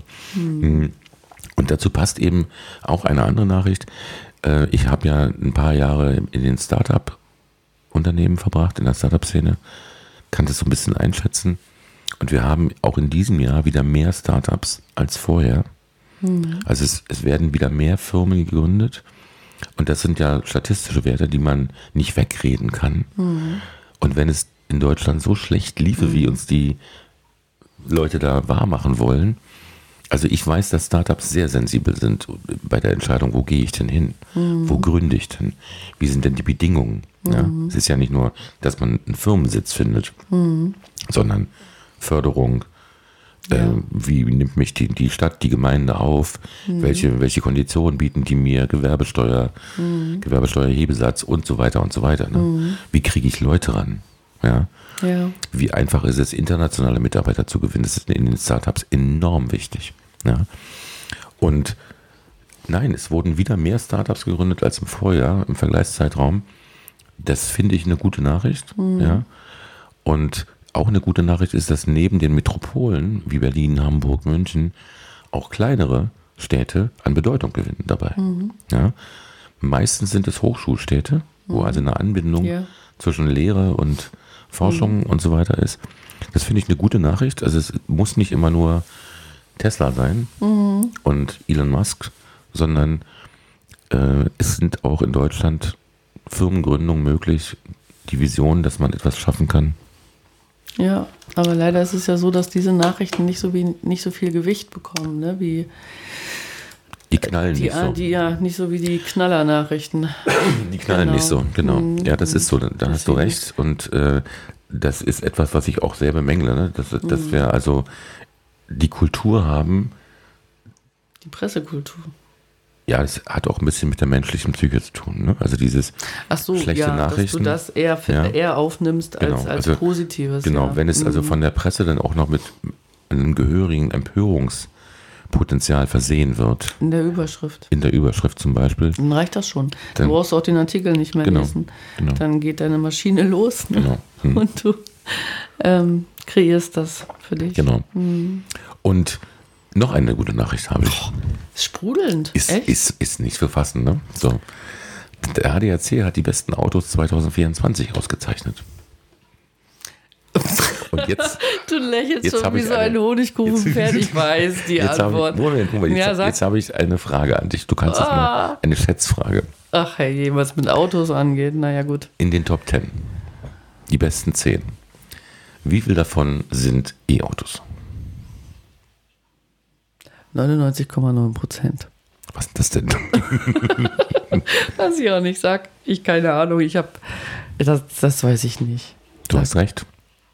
Und dazu passt eben auch eine andere Nachricht. Ich habe ja ein paar Jahre in den Startup-Unternehmen verbracht, in der Startup-Szene, kann das so ein bisschen einschätzen. Und wir haben auch in diesem Jahr wieder mehr Startups als vorher. Also es werden wieder mehr Firmen gegründet. Und das sind ja statistische Werte, die man nicht wegreden kann. Und wenn es in Deutschland so schlecht liefe, wie uns die Leute da wahrmachen wollen, also ich weiß, dass Startups sehr sensibel sind bei der Entscheidung, wo gehe ich denn hin? Wo gründe ich denn? Wie sind denn die Bedingungen? Ja, es ist ja nicht nur, dass man einen Firmensitz findet, sondern Förderung, wie nimmt mich die Stadt, die Gemeinde auf, welche Konditionen bieten die mir, Gewerbesteuer, Gewerbesteuerhebesatz und so weiter und so weiter. Ne? Wie kriege ich Leute ran? Ja? Wie einfach ist es, internationale Mitarbeiter zu gewinnen? Das ist in den Startups enorm wichtig. Ja? Und nein, es wurden wieder mehr Startups gegründet als im Vorjahr, im Vergleichszeitraum. Das finde ich eine gute Nachricht. Ja? Und auch eine gute Nachricht ist, dass neben den Metropolen wie Berlin, Hamburg, München auch kleinere Städte an Bedeutung gewinnen dabei. Ja? Meistens sind es Hochschulstädte, wo also eine Anbindung zwischen Lehre und Forschung und so weiter ist. Das finde ich eine gute Nachricht. Also es muss nicht immer nur Tesla sein und Elon Musk, sondern es sind auch in Deutschland Firmengründungen möglich, die Vision, dass man etwas schaffen kann. Ja, aber leider ist es ja so, dass diese Nachrichten nicht so viel Gewicht bekommen, ne? Wie die knallen nicht so. Nicht so wie die Knallernachrichten. Die knallen nicht so, genau. Ja, das ist so, da hast du recht. Und das ist etwas, was ich auch sehr bemängle, ne? Dass wir also die Kultur haben. Die Pressekultur. Ja, es hat auch ein bisschen mit der menschlichen Psyche zu tun. Ne? Also dieses schlechte Nachrichten. Dass du das eher aufnimmst als also, Positives. Genau, wenn es also von der Presse dann auch noch mit einem gehörigen Empörungspotenzial versehen wird. In der Überschrift. In der Überschrift zum Beispiel. Dann reicht das schon. Du brauchst auch den Artikel nicht mehr lesen. Genau. Dann geht deine Maschine los, ne? Und du kreierst das für dich. Genau. Und noch eine gute Nachricht habe ich. Ist sprudelnd. Ist nicht zu fassen, ne? So. Der ADAC hat die besten Autos 2024 ausgezeichnet. Und jetzt. Du lächelst schon wie so ein Honigkuchenpferd. Ich weiß die Antwort. Jetzt habe ich eine Frage an dich. Du kannst jetzt mal eine Schätzfrage. Ach hey, was mit Autos angeht, naja gut. In den Top 10. Die besten 10. Wie viel davon sind E-Autos? 99,9%. Was ist das denn? Was ich auch nicht sag. Ich keine Ahnung. Das weiß ich nicht. Du hast recht.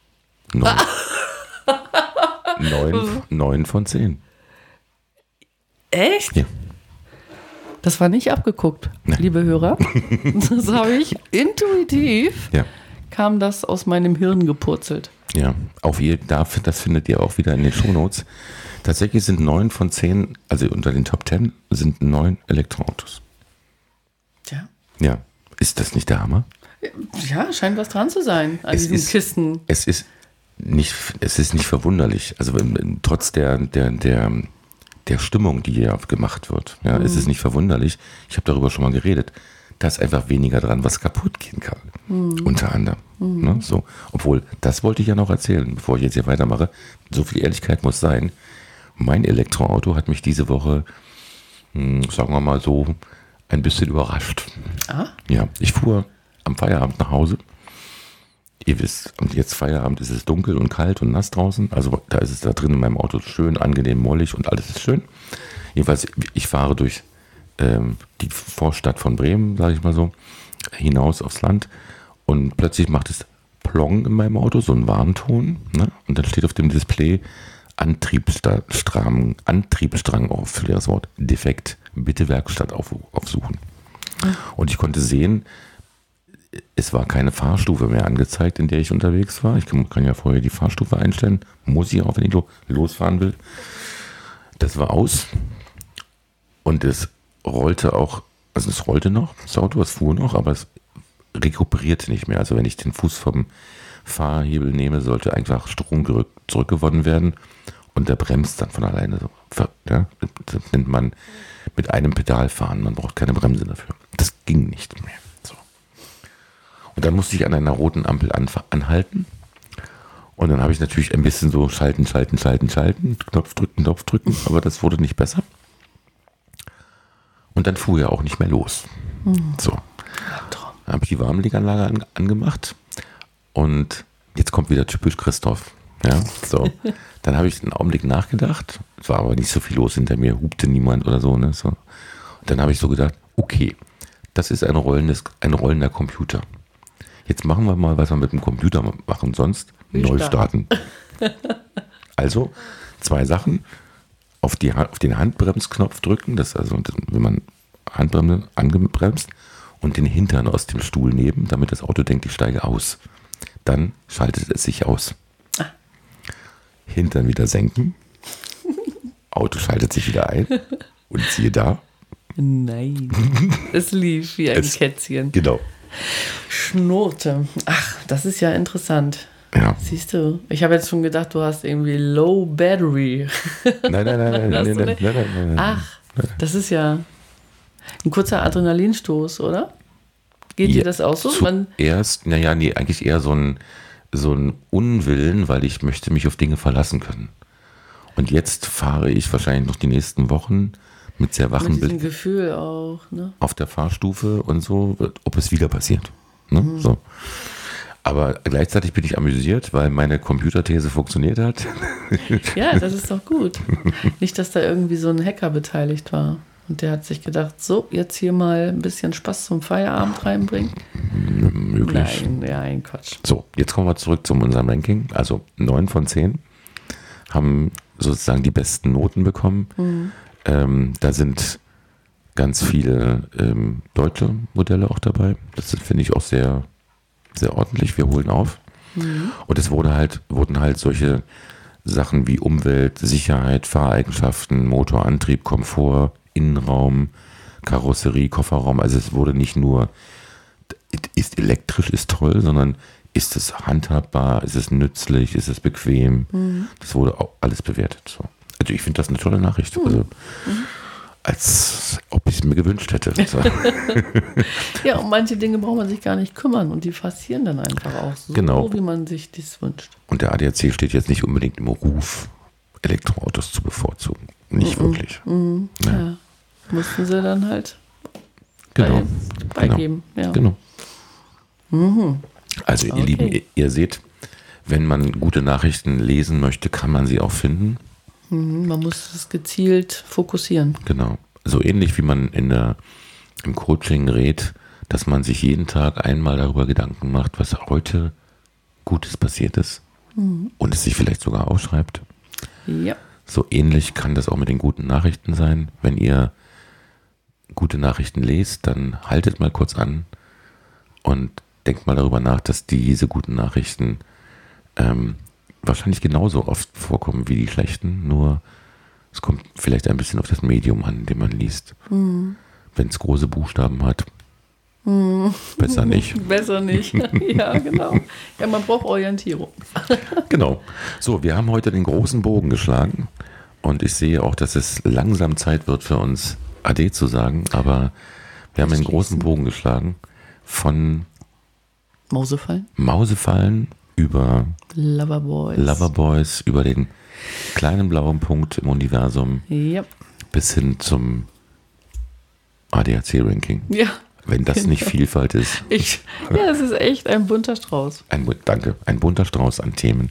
9 von 10. Echt? Ja. Das war nicht abgeguckt, liebe Hörer. Das habe ich intuitiv, kam das aus meinem Hirn gepurzelt. Ja, das findet ihr auch wieder in den Shownotes. Tatsächlich sind 9 von 10, also unter den Top 10, sind 9 Elektroautos. Ja. Ja, ist das nicht der Hammer? Ja, scheint was dran zu sein an diesen Kisten. Es ist nicht verwunderlich. Also trotz der Stimmung, die hier gemacht wird, ist es nicht verwunderlich. Ich habe darüber schon mal geredet. Da ist einfach weniger dran, was kaputt gehen kann. Unter anderem. Ne, so. Obwohl, das wollte ich ja noch erzählen, bevor ich jetzt hier weitermache. So viel Ehrlichkeit muss sein. Mein Elektroauto hat mich diese Woche, sagen wir mal so, ein bisschen überrascht. Ja, ich fuhr am Feierabend nach Hause. Ihr wisst, und jetzt Feierabend ist es dunkel und kalt und nass draußen. Also da ist es da drin in meinem Auto schön, angenehm, mollig und alles ist schön. Jedenfalls, ich fahre durch die Vorstadt von Bremen, sage ich mal so, hinaus aufs Land und plötzlich macht es Plong in meinem Auto, so ein Warnton, ne? Und dann steht auf dem Display Antriebsstrang auf, für das Wort, defekt, bitte Werkstatt aufsuchen. Und ich konnte sehen, es war keine Fahrstufe mehr angezeigt, in der ich unterwegs war. Ich kann ja vorher die Fahrstufe einstellen, muss ich auch, wenn ich losfahren will. Das war aus und es rollte auch, also es rollte noch, das Auto, es fuhr noch, aber es rekuperierte nicht mehr. Also wenn ich den Fuß vom Fahrhebel nehme, sollte einfach Strom zurückgewonnen werden. und der bremst dann von alleine so. Ja? Das nennt man mit einem Pedal fahren, man braucht keine Bremse dafür. Das ging nicht mehr. So. Und dann musste ich an einer roten Ampel anhalten. Und dann habe ich natürlich ein bisschen so schalten, Knopf drücken, aber das wurde nicht besser. Und dann fuhr er auch nicht mehr los. So. Dann habe ich die Warmliegeanlage angemacht und jetzt kommt wieder typisch Christoph. Ja, so. Dann habe ich einen Augenblick nachgedacht, es war aber nicht so viel los hinter mir, hupte niemand oder so. Ne? So. Und dann habe ich so gedacht, okay, das ist ein rollender Computer. Jetzt machen wir mal, was wir mit dem Computer machen sonst. Neu starten. Also 2 Sachen. Auf den Handbremsknopf drücken, wenn man Handbremse angebremst, und den Hintern aus dem Stuhl nehmen, damit das Auto denkt, ich steige aus. Dann schaltet es sich aus. Hintern wieder senken. Auto schaltet sich wieder ein. Und siehe da. Nein. Es lief wie ein Kätzchen. Genau. Schnurrte. Ach, das ist ja interessant. Ja. Siehst du, ich habe jetzt schon gedacht, du hast irgendwie Low Battery. Nein. Ach, das ist ja ein kurzer Adrenalinstoß, oder? Geht dir das auch so? Eigentlich eher so ein Unwillen, weil ich möchte mich auf Dinge verlassen können. Und jetzt fahre ich wahrscheinlich noch die nächsten Wochen mit sehr wachen Blick Gefühl auch, ne? Auf der Fahrstufe und so, ob es wieder passiert. Ne? So. Aber gleichzeitig bin ich amüsiert, weil meine Computerthese funktioniert hat. Ja, das ist doch gut. Nicht, dass da irgendwie so ein Hacker beteiligt war. Und der hat sich gedacht, so, jetzt hier mal ein bisschen Spaß zum Feierabend reinbringen. Möglich. Nein, Quatsch. So, jetzt kommen wir zurück zu unserem Ranking. Also 9 von 10 haben sozusagen die besten Noten bekommen. Da sind ganz viele deutsche Modelle auch dabei. Das finde ich auch sehr, sehr ordentlich. Wir holen auf. Und es wurden halt solche Sachen wie Umwelt, Sicherheit, Fahreigenschaften, Motor, Antrieb, Komfort, Innenraum, Karosserie, Kofferraum. Also es wurde nicht nur, ist elektrisch, ist toll, sondern ist es handhabbar, ist es nützlich, ist es bequem. Das wurde auch alles bewertet. So. Also ich finde das eine tolle Nachricht. Also, als ob ich es mir gewünscht hätte. So. Ja, um manche Dinge braucht man sich gar nicht kümmern und die passieren dann einfach auch so, genau, wie man sich das wünscht. Und der ADAC steht jetzt nicht unbedingt im Ruf, Elektroautos zu bevorzugen. Nicht wirklich. Ja. Mussten sie dann halt beigeben. Genau. Also ihr Lieben, ihr seht, wenn man gute Nachrichten lesen möchte, kann man sie auch finden. Man muss es gezielt fokussieren. Genau. So ähnlich wie man im Coaching rät, dass man sich jeden Tag einmal darüber Gedanken macht, was heute Gutes passiert ist und es sich vielleicht sogar aufschreibt. Ja. So ähnlich kann das auch mit den guten Nachrichten sein. Wenn ihr gute Nachrichten lest, dann haltet mal kurz an und denkt mal darüber nach, dass diese guten Nachrichten wahrscheinlich genauso oft vorkommen wie die schlechten, nur es kommt vielleicht ein bisschen auf das Medium an, in dem man liest. Wenn es große Buchstaben hat, besser nicht. Besser nicht, ja genau. Ja, man braucht Orientierung. Genau. So, wir haben heute den großen Bogen geschlagen und ich sehe auch, dass es langsam Zeit wird für uns Ade zu sagen, aber wir haben einen großen Bogen geschlagen von Mausefallen über Loverboys, über den kleinen blauen Punkt im Universum bis hin zum ADAC-Ranking. Ja. Wenn das nicht Vielfalt ist. Ja, es ist echt ein bunter Strauß. Ein bunter Strauß an Themen.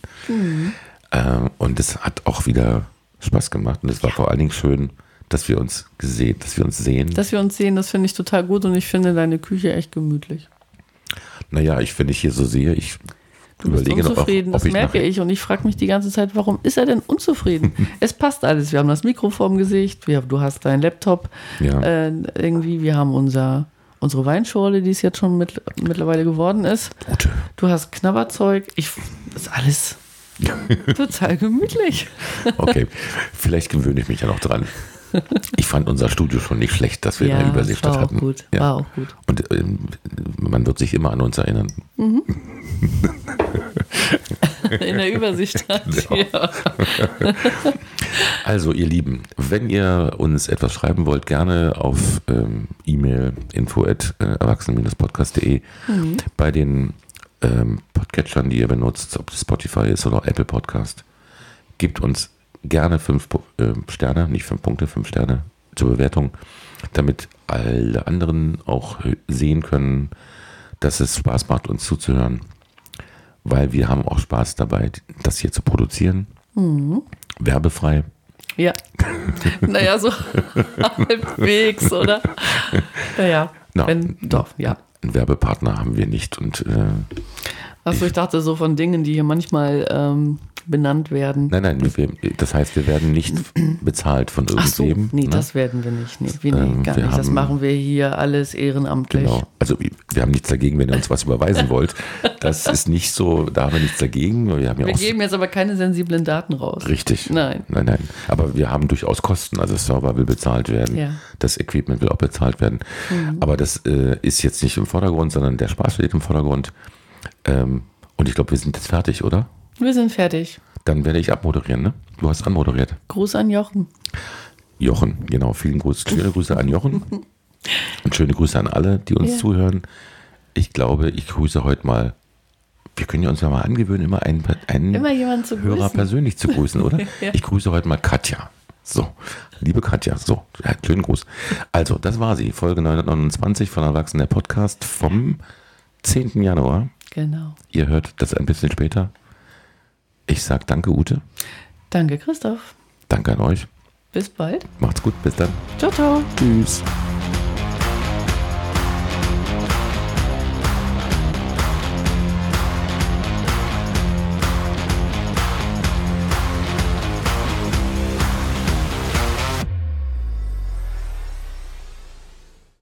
Und es hat auch wieder Spaß gemacht. Und es war vor allen Dingen schön, dass wir uns sehen. Dass wir uns sehen, das finde ich total gut. Und ich finde deine Küche echt gemütlich. Naja, wenn ich hier so sehe, du bist unzufrieden, das merke ich. Und ich frage mich die ganze Zeit, warum ist er denn unzufrieden? Es passt alles. Wir haben das Mikro vorm Gesicht, du hast deinen Laptop. Ja. Wir haben unsere Weinschorle, die es jetzt schon mittlerweile geworden ist. Gute. Du hast Knabberzeug. Das ist alles total gemütlich. Okay, vielleicht gewöhne ich mich ja noch dran. Ich fand unser Studio schon nicht schlecht, dass wir eine Überseestadt hatten. War auch gut. Und man wird sich immer an uns erinnern. in der Übersicht hat. Genau. Ja. Also ihr Lieben, wenn ihr uns etwas schreiben wollt, gerne auf E-Mail info@erwachsenen-podcast.de. Bei den Podcatchern, die ihr benutzt, ob das Spotify ist oder Apple Podcast, gebt uns gerne 5 Sterne, nicht 5 Punkte, 5 Sterne zur Bewertung, damit alle anderen auch sehen können, dass es Spaß macht, uns zuzuhören, weil wir haben auch Spaß dabei, das hier zu produzieren. Werbefrei. Ja. Naja, so halbwegs, oder? Naja, doch, ja. Einen Werbepartner haben wir nicht. Und Achso, ich dachte so von Dingen, die hier manchmal benannt werden. Nein, das heißt, wir werden nicht bezahlt von irgendwem. Ach so, nee, das werden wir nicht. Nee, gar nicht. Das machen wir hier alles ehrenamtlich. Genau. Also wir haben nichts dagegen, wenn ihr uns was überweisen wollt. Das ist nicht so, da haben wir nichts dagegen. Wir geben jetzt aber keine sensiblen Daten raus. Richtig. Nein. Aber wir haben durchaus Kosten. Also das Server will bezahlt werden. Ja. Das Equipment will auch bezahlt werden. Aber das ist jetzt nicht im Vordergrund, sondern der Spaß steht im Vordergrund. Und ich glaube, wir sind jetzt fertig, oder? Wir sind fertig. Dann werde ich abmoderieren, ne? Du hast anmoderiert. Gruß an Jochen. Jochen, genau. Schöne Grüße an Jochen. Und schöne Grüße an alle, die uns zuhören. Ich glaube, ich grüße heute mal. Wir können ja uns ja mal angewöhnen, immer einen jemanden zu Hörer grüßen. persönlich zu grüßen, oder? Ja. Ich grüße heute mal Katja. So, liebe Katja, so, schönen Gruß. Also, das war sie, Folge 929 von Erwachsenen, der Podcast vom 10. Januar. Genau. Ihr hört das ein bisschen später. Ich sage danke, Ute. Danke, Christoph. Danke an euch. Bis bald. Macht's gut, bis dann. Ciao, ciao. Tschüss.